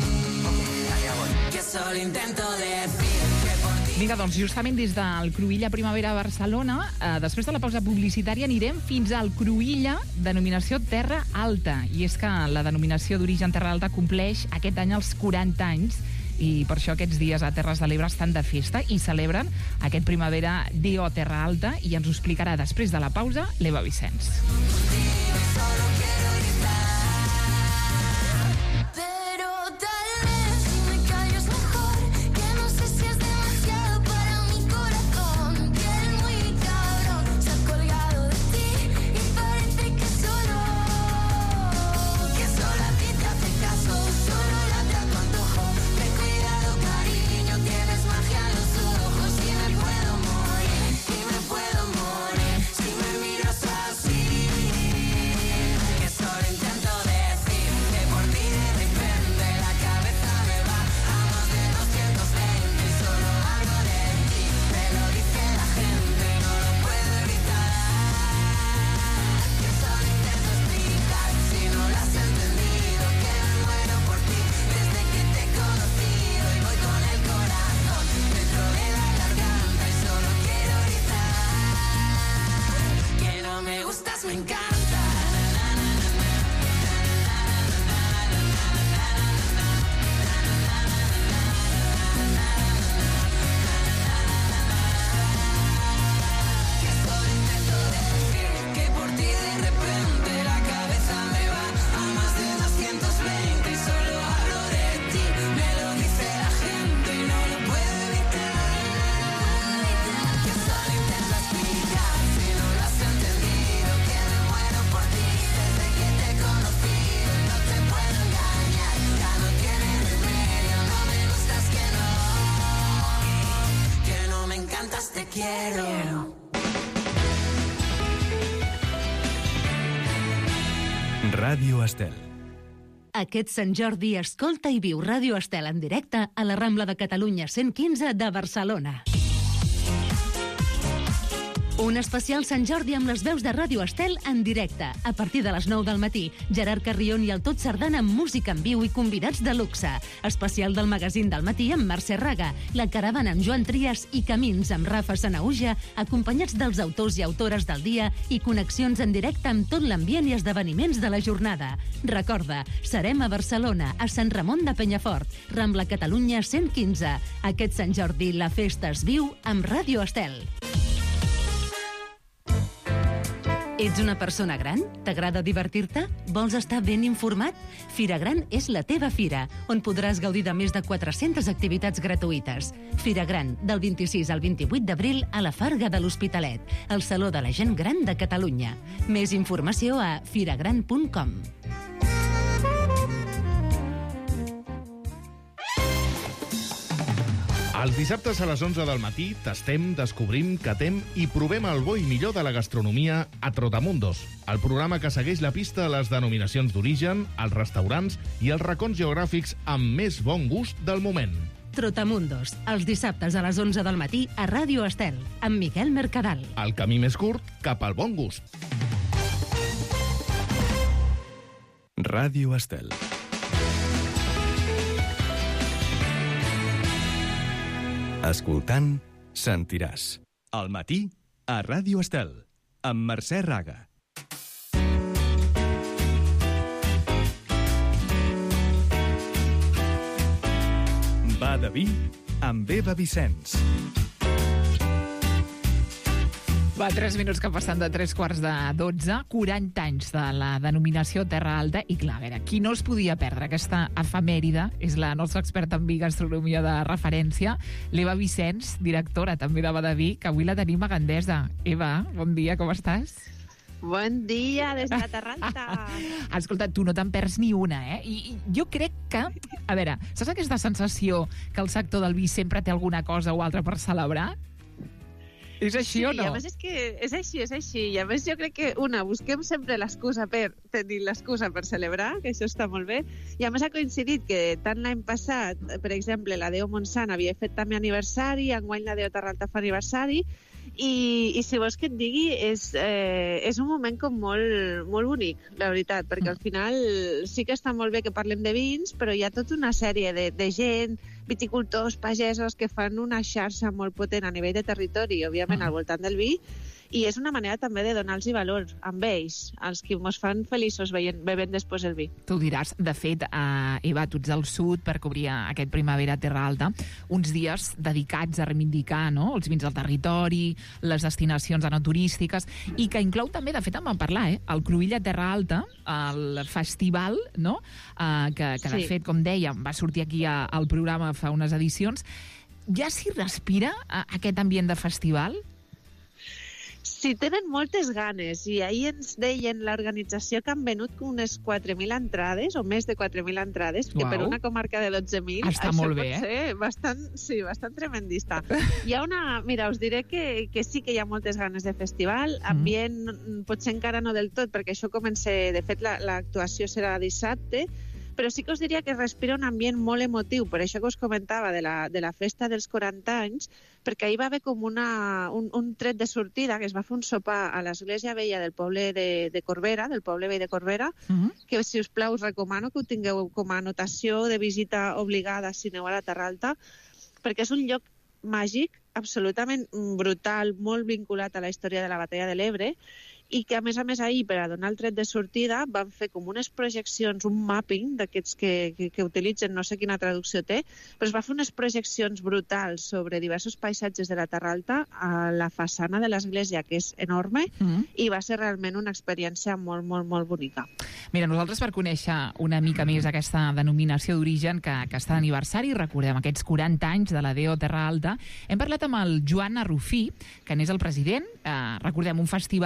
[SPEAKER 12] Que solo intento decir que por ti...
[SPEAKER 7] Vinga, doncs justament des del Cruïlla Primavera a Barcelona, eh, després de la pausa publicitària anirem fins al Cruïlla, denominació Terra Alta. I és que la denominació d'origen Terra Alta compleix aquest any els quaranta anys, i per això aquests dies a Terres de l'Ebre estan de festa i celebren aquest Primavera D O Terra Alta, i ens ho explicarà després de la pausa l'Eva Vicenç.
[SPEAKER 12] Puedo morir si me miras así, que solo intento cantas te quiero.
[SPEAKER 1] Ràdio Estel.
[SPEAKER 14] Aquest Sant Jordi escolta i viu Ràdio Estel en directe a la Rambla de Catalunya cent quinze de Barcelona. Un especial Sant Jordi amb les veus de Ràdio Estel en directe. A partir de les nou del matí, Gerard Carrion i el Tot Sardana amb música en viu i convidats de luxe. Especial del magazín del matí amb Mercè Raga, La Caravana amb Joan Trias i Camins amb Rafa Sanahuja, acompanyats dels autors i autores del dia i connexions en directe amb tot l'ambient i esdeveniments de la jornada. Recorda, serem a Barcelona, a Sant Ramon de Penyafort, Rambla Catalunya cent quinze. Aquest Sant Jordi la festa es viu amb Ràdio Estel. Ets una persona gran? T'agrada divertir-te? Vols estar ben informat? Fira Gran és la teva fira, on podràs gaudir de més de quatre-centes activitats gratuïtes. Fira Gran, del vint-i-sis al vint-i-vuit d'abril a la Farga de l'Hospitalet, el Saló de la Gent Gran de Catalunya. Més informació a firagran punt com.
[SPEAKER 9] Els dissabtes a les onze del matí tastem, descobrim, catem i provem el bo i millor de la gastronomia a Trotamundos, el programa que segueix la pista a les denominacions d'origen, els restaurants i els racons geogràfics amb més bon gust del moment.
[SPEAKER 14] Trotamundos, els dissabtes a les onze del matí a Ràdio Estel, amb Miquel Mercadal.
[SPEAKER 9] El camí més curt cap al bon gust.
[SPEAKER 1] Ràdio Estel. Escoltant, sentiràs. Al matí, a Ràdio Estel, amb Mercè Raga. Va de vi amb Eva Vicenç.
[SPEAKER 7] Va, tres minuts que passen de tres quarts de dotze, quaranta anys de la denominació Terra Alta, i clar, a veure, qui no es podia perdre aquesta efemèride és la nostra experta en vi i gastronomia de referència, l'Eva Vicenç, directora també de Va de Vi, que avui la tenim a Gandesa. Eva, bon dia, com estàs?
[SPEAKER 20] Bon dia, des de la Terra Alta.
[SPEAKER 7] Escolta, tu no te'n perds ni una, eh? I, I jo crec que... A veure, saps aquesta sensació que el sector del vi sempre té alguna cosa o altra per celebrar? És així
[SPEAKER 20] sí,
[SPEAKER 7] o no?
[SPEAKER 20] Sí, a més és que és així, és així. I a més jo crec que, una, busquem sempre l'excusa per tenir l'excusa per celebrar, que això està molt bé. I a més ha coincidit que tant l'any passat, per exemple, la Deo Montsant havia fet també aniversari, enguany la Deo Terra Alta fa aniversari, i, i si vols que et digui, és, eh, és un moment com molt, molt bonic, la veritat, perquè al final sí que està molt bé que parlem de vins, però hi ha tota una sèrie de, de gent, viticultors, pagesos, que fan una xarxa molt potent a nivell de territori, òbviament, al voltant del vi, i és una manera també de donar-los valor amb ells, els que ens fan feliços veient, bevent després el vi.
[SPEAKER 7] Tu ho diràs. De fet, eh, Eva, tu ets al sud per cobrir aquest Primavera Terra Alta, uns dies dedicats a reivindicar, no?, els vins del territori, les destinacions enoturístiques, i que inclou també, de fet, en vam parlar, eh, el Cruïlla Terra Alta, el festival, no?, eh, que, que de
[SPEAKER 20] Sí.
[SPEAKER 7] fet, com dèiem, va sortir aquí a, al programa fa unes edicions. Ja s'hi respira eh, aquest ambient de festival?
[SPEAKER 20] Sí, tenen moltes ganes, i ahir ens deien l'organització que han venut unes quatre mil entrades, o més de quatre mil entrades, que
[SPEAKER 7] Uau.
[SPEAKER 20] per una comarca de dotze mil
[SPEAKER 7] Està
[SPEAKER 20] això
[SPEAKER 7] molt
[SPEAKER 20] pot
[SPEAKER 7] bé, eh?
[SPEAKER 20] ser bastant, sí, bastant tremendista. Hi ha una... Mira, us diré que, que sí que hi ha moltes ganes de festival, ambient mm. potser encara no del tot, perquè això comença... De fet, l'actuació la, serà dissabte, però sí que us diria que respira un ambient molt emotiu, per això que us comentava de la, de la festa dels quaranta anys, perquè ahir va haver com una, un, un tret de sortida, que es va fer un sopar a l'església vella del poble de, de Corbera, del poble vell de Corbera,
[SPEAKER 7] Uh-huh.
[SPEAKER 20] que, si us plau, us recomano que ho tingueu com a anotació de visita obligada si aneu a la Terra Alta, perquè és un lloc màgic, absolutament brutal, molt vinculat a la història de la batalla de l'Ebre, i que, a més a més, ahir, per a donar el tret de sortida, van fer com unes projeccions, un mapping d'aquests que, que, que utilitzen, no sé quina traducció té, però es va fer unes projeccions brutals sobre diversos paisatges de la Terra Alta a la façana de l'església, que és enorme,
[SPEAKER 7] Mm.
[SPEAKER 20] i va ser realment una experiència molt, molt, molt bonica.
[SPEAKER 7] Mira, nosaltres per conèixer una mica més aquesta denominació d'origen que, que està d'aniversari, recordem aquests quaranta anys de la Deo Terra Alta, hem parlat amb el Joan Arrufí, que n'és el president, eh, recordem, un festival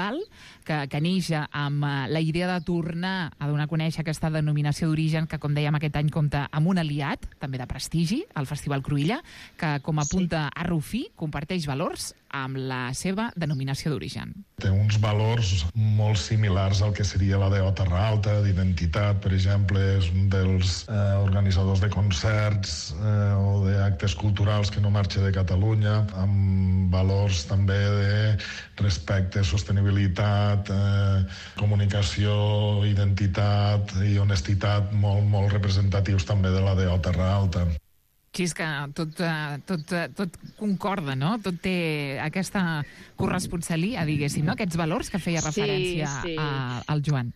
[SPEAKER 7] que, que neix amb la idea de tornar a donar a conèixer aquesta denominació d'origen que, com dèiem, aquest any compta amb un aliat, també de prestigi, el Festival Cruïlla, que, com apunta a Rufí, comparteix valors amb la seva denominació d'origen.
[SPEAKER 21] Té uns valors molt similars al que seria la D O Terra Alta, d'identitat, per exemple, és un dels eh, organitzadors de concerts eh, o d'actes culturals que no marxa de Catalunya, amb valors també de respecte, sostenibilitat, eh, comunicació, identitat i honestitat molt, molt representatius també de la D O Terra Alta.
[SPEAKER 7] Sí, és que tot, tot, tot concorda, no? Tot té aquesta corresponsalia, diguéssim, no? Aquests valors que feia referència
[SPEAKER 20] sí, sí.
[SPEAKER 7] A, al Joan.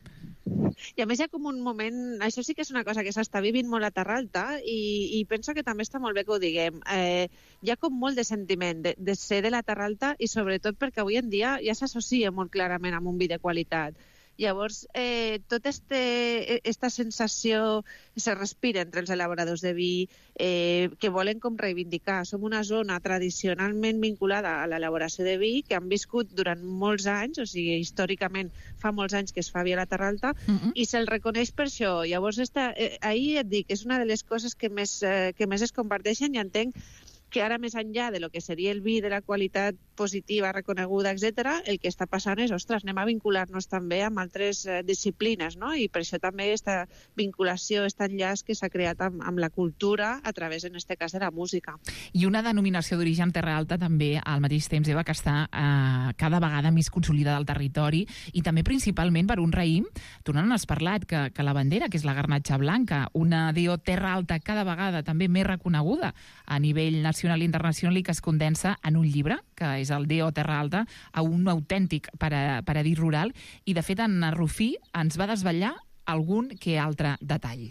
[SPEAKER 20] I a més hi ha com un moment, això sí que és una cosa que s'està vivint molt a Terra Alta i, i penso que també està molt bé que ho diguem. Eh, hi ha com molt de sentiment de, de ser de la Terra Alta i sobretot perquè avui en dia ja s'associa molt clarament amb un vi de qualitat. Llavors, eh, tota aquesta sensació se respira entre els elaboradors de vi eh, que volen com reivindicar. Som una zona tradicionalment vinculada a l'elaboració de vi que han viscut durant molts anys, o sigui, històricament fa molts anys que es fa vi a la Terra Alta, uh-huh. i se'l reconeix per això. Llavors, esta, eh, ahir et dic, és una de les coses que més, eh, que més es comparteixen i entenc que ara, més enllà de lo que seria el vi de la qualitat positiva, reconeguda, etcètera, el que està passant és, ostres, anem a vincular-nos també amb altres eh, disciplines, no? I per això també aquesta vinculació, aquest enllaç que s'ha creat amb, amb la cultura a través, en aquest cas, de la música.
[SPEAKER 7] I una denominació d'origen Terra Alta també, al mateix temps, Eva, que està eh, cada vegada més consolidada al territori i també principalment per un raïm. Tu no n'has parlat, que, que la bandera, que és la garnatxa blanca, una D O Terra Alta cada vegada també més reconeguda a nivell nacional i internacional i que es condensa en un llibre, que és el D O Terra Alta, a un autèntic paradís rural. I, de fet, en Rufí ens va desvetllar algun que altre detall.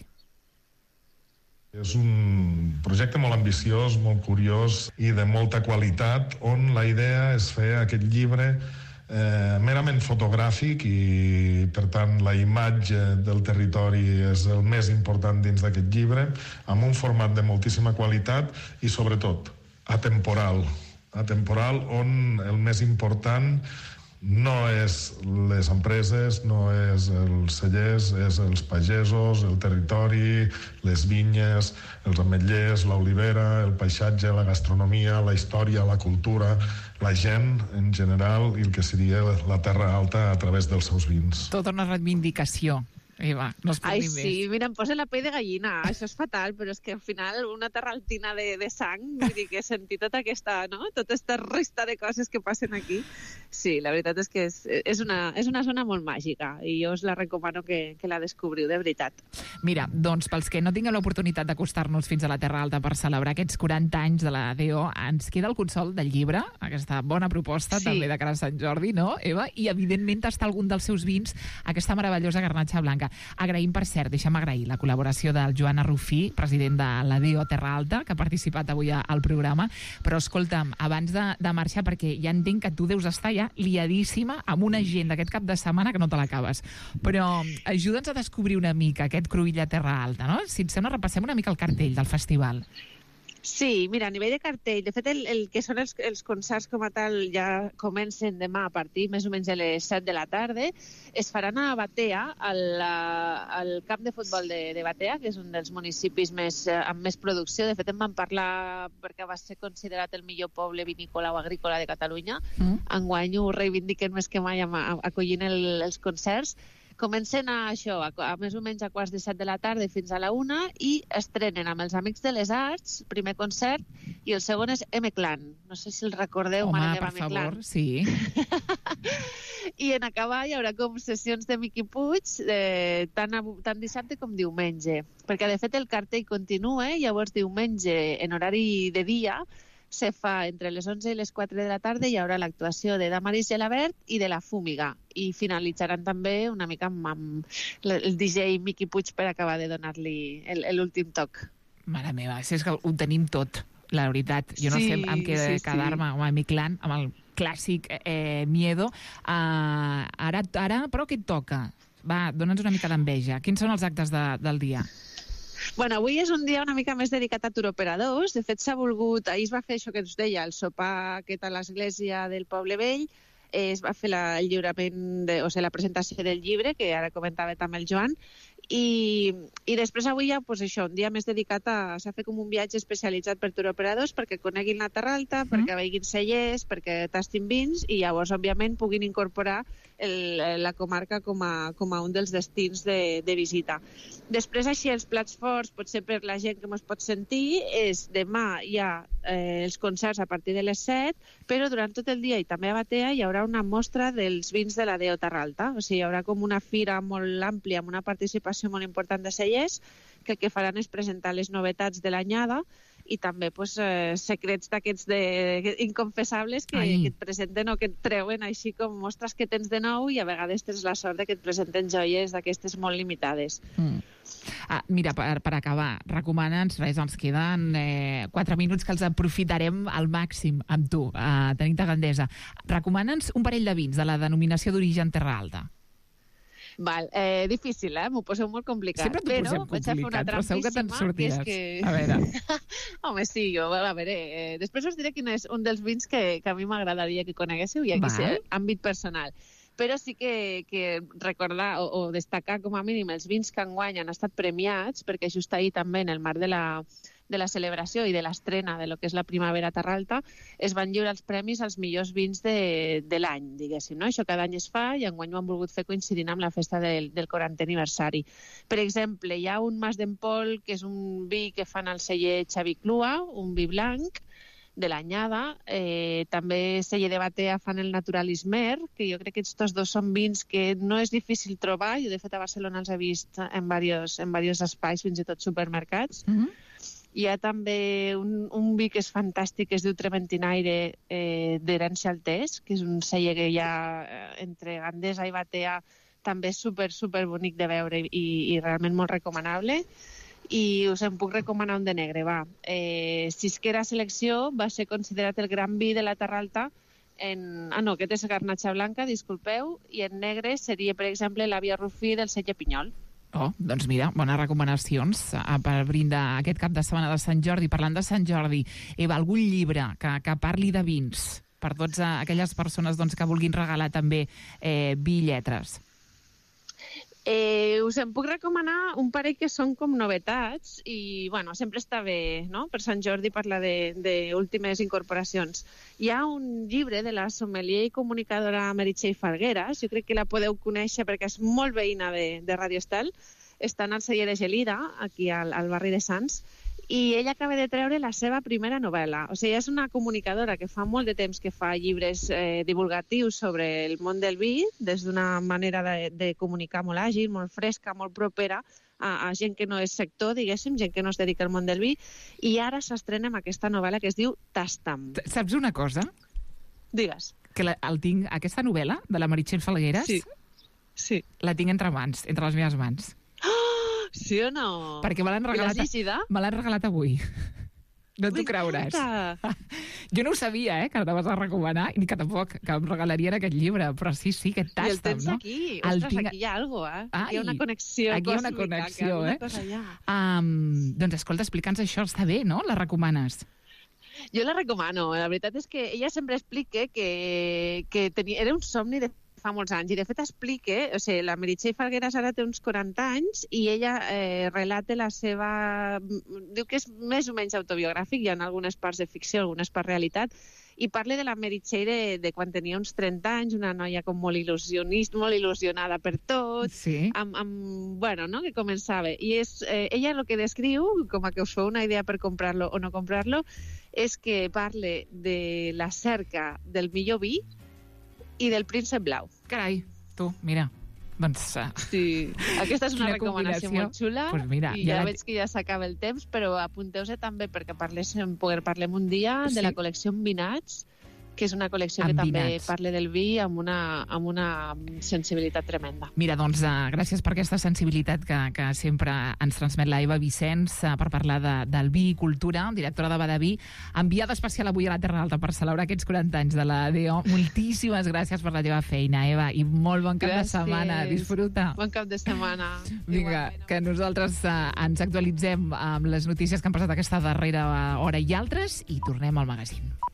[SPEAKER 21] És un projecte molt ambiciós, molt curiós i de molta qualitat, on la idea és fer aquest llibre eh, merament fotogràfic i, per tant, la imatge del territori és el més important dins d'aquest llibre, amb un format de moltíssima qualitat i, sobretot, atemporal. Atemporal, on el més important no és les empreses, no és els cellers, és els pagesos, el territori, les vinyes, els ametllers, l'olivera, el paisatge, la gastronomia, la història, la cultura, la gent en general i el que seria la Terra Alta a través dels seus vins.
[SPEAKER 7] Tota una reivindicació. Eva, no es pot
[SPEAKER 20] Ai,
[SPEAKER 7] dir
[SPEAKER 20] sí,
[SPEAKER 7] més.
[SPEAKER 20] mira, em posa la pell de gallina. Això és fatal, però és que al final una terraltina de, de sang, vull dir que sentir tota aquesta, no? Tota aquesta resta de coses que passen aquí. Sí, la veritat és que és, és, una, és una zona molt màgica i jo us la recomano que, que la descobriu, de veritat.
[SPEAKER 7] Mira, doncs pels que no tingueu l'oportunitat d'acostar-nos fins a la Terra Alta per celebrar aquests quaranta anys de la D O, ens queda el consol del llibre, aquesta bona proposta
[SPEAKER 20] Sí.
[SPEAKER 7] també de cara a Sant Jordi, no, Eva? I evidentment tastar algun dels seus vins, aquesta meravellosa garnatxa blanca. Agraïm, per cert, deixa'm agrair la col·laboració del Joan Arrufí, president de la D O Terra Alta, que ha participat avui al programa, però escolta'm, abans de, de marxar, perquè ja entenc que tu deus estar ja liadíssima amb una agenda aquest cap de setmana que no te l'acabes, però ajuda'ns a descobrir una mica aquest Cruïlla Terra Alta, no? Si et sembla, repassem una mica el cartell del festival.
[SPEAKER 20] Sí, mira, a nivell de cartell, de fet, el, el que són els, els concerts com a tal ja comencen demà a partir més o menys de les set de la tarda. Es faran a Batea, al, al camp de futbol de, de Batea, que és un dels municipis més, amb més producció. De fet, en vam parlar perquè va ser considerat el millor poble vinícola o agrícola de Catalunya. Mm. Enguany ho reivindiquen més que mai acollint el, els concerts. Comencen a això, a, a més o menys a quarts de set de la tarda fins a la una i estrenen amb els Amics de les Arts, primer concert, i el segon és M-Clan. No sé si el recordeu,
[SPEAKER 7] Home,
[SPEAKER 20] Mare meva,
[SPEAKER 7] per favor, sí.
[SPEAKER 20] I en acabar hi haurà com sessions de Miqui Puig, eh, tant, tant dissabte com diumenge, perquè de fet el cartell continua, llavors diumenge en horari de dia se fa entre les onze i les quatre de la tarda, hi haurà l'actuació de Damaris Gelabert i de La Fúmiga, i finalitzaran també una mica amb, amb el D J Miqui Puig per acabar de donar-li l'últim toc.
[SPEAKER 7] Mare meva, si és que ho tenim tot, la veritat. Jo no
[SPEAKER 20] Sí,
[SPEAKER 7] sé amb què
[SPEAKER 20] sí, sí.
[SPEAKER 7] quedar-me, amb el Miclan, amb el clàssic eh, Miedo. Uh, ara, ara, però què et toca? Va, dona'ns una mica d'enveja. Quins són els actes de, del dia?
[SPEAKER 20] Bueno, avui és un dia una mica més dedicat a turoperadors. De fet, s'ha volgut... Ahir es va fer això que us deia, el sopar aquest a l'església del Poble Vell. es va fer la, el lliurament, de, o sigui, la presentació del llibre, que ara comentava també el Joan, i, i després avui ja, pues això, un dia més dedicat a... S'ha fet com un viatge especialitzat per turoperadors perquè coneguin la Terra Alta, mm. perquè veguin cellers, perquè tastin vins i llavors, òbviament, puguin incorporar el, la comarca com a, com a un dels destins de, de visita. Després, així, els plats forts, potser per la gent que ens pot sentir, és demà hi ha eh, els concerts a partir de les set, però durant tot el dia i també a Batea hi haurà una mostra dels vins de la D E O Terra Alta. O sigui, hi haurà com una fira molt àmplia amb una participació molt important de cellers, que el que faran és presentar les novetats de l'anyada i també pues, eh, secrets d'aquests de... inconfessables que, que et presenten o que et treuen així com mostres que tens de nou i a vegades tens la sort de que et presenten joies d'aquestes molt limitades.
[SPEAKER 7] Mm. Ah, mira, per, per acabar, recomana'ns, res, ens queden eh, quatre minuts que els aprofitarem al màxim amb tu, a tenir-te Gandesa. Recomana'ns un parell de vins de la denominació d'origen Terra Alta.
[SPEAKER 20] Val, eh, difícil, eh? M'ho poseu molt complicat.
[SPEAKER 7] Sempre t'ho posem complicat, però segur que te'n sortiràs.
[SPEAKER 20] Que...
[SPEAKER 7] A veure.
[SPEAKER 20] Home, sí, jo, a veure, eh, després us diré quin és un dels vins que, que a mi m'agradaria que coneguéssiu, i aquí sí, àmbit personal. Però sí que, que recordar o, o destacar com a mínim els vins que enguany han estat premiats, perquè just ahir també en el marc de la... de la celebració i de l'estrena de lo que és la Primavera Terra Alta, es van lliurar els premis als millors vins de, de l'any, diguéssim, no? Això cada any es fa i enguany ho han volgut fer coincidint amb la festa del, del quarantè aniversari. Per exemple, hi ha un Mas d'Empol, que és un vi que fan al celler Xavi Clua, un vi blanc, de l'anyada. Eh, també celler de Batea fan el Naturalismer, que jo crec que aquests dos són vins que no és difícil trobar. Jo, de fet, a Barcelona els he vist en diversos, en diversos espais, fins i tot supermercats. Mm-hmm. Hi ha també un, un vi que és fantàstic, que es diu Trementinaire, eh, d'herència Altés, que és un celler que hi ha eh, entre Gandesa i Batea, també super, super bonic de veure i, i realment molt recomanable. I us en puc recomanar un de negre, va. Eh, Sisquera Selecció va ser considerat el gran vi de la Terra Alta. En... Ah, no, aquest és Garnatxa Blanca, disculpeu, i en negre seria, per exemple, l'Àvia Rufí del celler Pinyol.
[SPEAKER 7] Oh, doncs mira, bones recomanacions per brindar aquest cap de setmana de Sant Jordi. Parlant de Sant Jordi, Eva, algun llibre que, que parli de vins per totes aquelles persones doncs, que vulguin regalar també eh, vi i lletres?
[SPEAKER 20] Eh, us en puc recomanar un parell que són com novetats i, bueno, sempre està bé, no?, per Sant Jordi parlar d'últimes incorporacions. Hi ha un llibre de la sommelier i comunicadora Meritxell Falgueras, jo crec que la podeu conèixer perquè és molt veïna de, de Radio Estel, està en el celler de Gelida, aquí al, al barri de Sants, i ella acaba de treure la seva primera novel·la. O sigui, és una comunicadora que fa molt de temps que fa llibres eh, divulgatius sobre el món del vi, des d'una manera de, de comunicar molt àgil, molt fresca, molt propera a, a gent que no és sector, diguéssim, gent que no es dedica al món del vi, i ara s'estrena amb aquesta novel·la que es diu Tasta'm.
[SPEAKER 7] Saps una cosa?
[SPEAKER 20] Digues.
[SPEAKER 7] Que la, el tinc, aquesta novel·la de la Meritxell Falgueras,
[SPEAKER 20] sí. Sí.
[SPEAKER 7] La tinc entre mans, entre les meves mans.
[SPEAKER 20] Sí o no?
[SPEAKER 7] Perquè me l'han regalat, me l'han regalat avui. No t'ho creuràs. Jo no ho sabia, eh, que la vas a recomanar, ni que tampoc que em regalarien aquest llibre, però sí, sí, aquest Tasta'm, no?
[SPEAKER 20] I el tens no? aquí. El Ostres, tinc... aquí hi ha alguna cosa, eh? Ai, aquí hi ha una connexió
[SPEAKER 7] aquí hi ha una connexió, eh? Um, doncs, escolta, explica'ns això, està bé, no? La recomanes?
[SPEAKER 20] Jo la recomano. La veritat és que ella sempre explica que, que tenia, era un somni de fa molts anys, i de fet explica, o sigui, la Meritxell Falgueras ara té uns quaranta anys i ella eh, relata la seva... Diu que és més o menys autobiogràfic, hi ha algunes parts de ficció, algunes parts realitat, i parla de la Meritxell de, de quan tenia uns trenta anys, una noia com molt il·lusionista, molt il·lusionada per tot,
[SPEAKER 7] sí.
[SPEAKER 20] amb, amb, bueno, no?, que començava. I és, eh, ella el que descriu, com a que us feu una idea per comprar-lo o no comprar-lo, és que parla de la cerca del millor vi i del príncep blau.
[SPEAKER 7] Carai, tu, mira, doncs... Uh,
[SPEAKER 20] sí, aquesta és una recomanació molt xula,
[SPEAKER 7] pues mira,
[SPEAKER 20] i ja, ja veig que ja s'acaba el temps, però apunteu-se també perquè parlem, parlem un dia sí. de la col·lecció Envinats, que és una col·lecció que també parla del vi amb una, amb una sensibilitat tremenda.
[SPEAKER 7] Mira, doncs, uh, gràcies per aquesta sensibilitat que, que sempre ens transmet la Eva Vicenç uh, per parlar de, del vi i cultura, directora de Badaví, enviada especial avui a la Terra Alta per celebrar aquests quaranta anys de la D E O. Moltíssimes gràcies per la teva feina, Eva, i molt bon cap gràcies. de setmana. Disfruta.
[SPEAKER 20] Bon cap de setmana.
[SPEAKER 7] Vinga, que nosaltres uh, ens actualitzem amb les notícies que han passat aquesta darrera hora i altres, i tornem al magazín.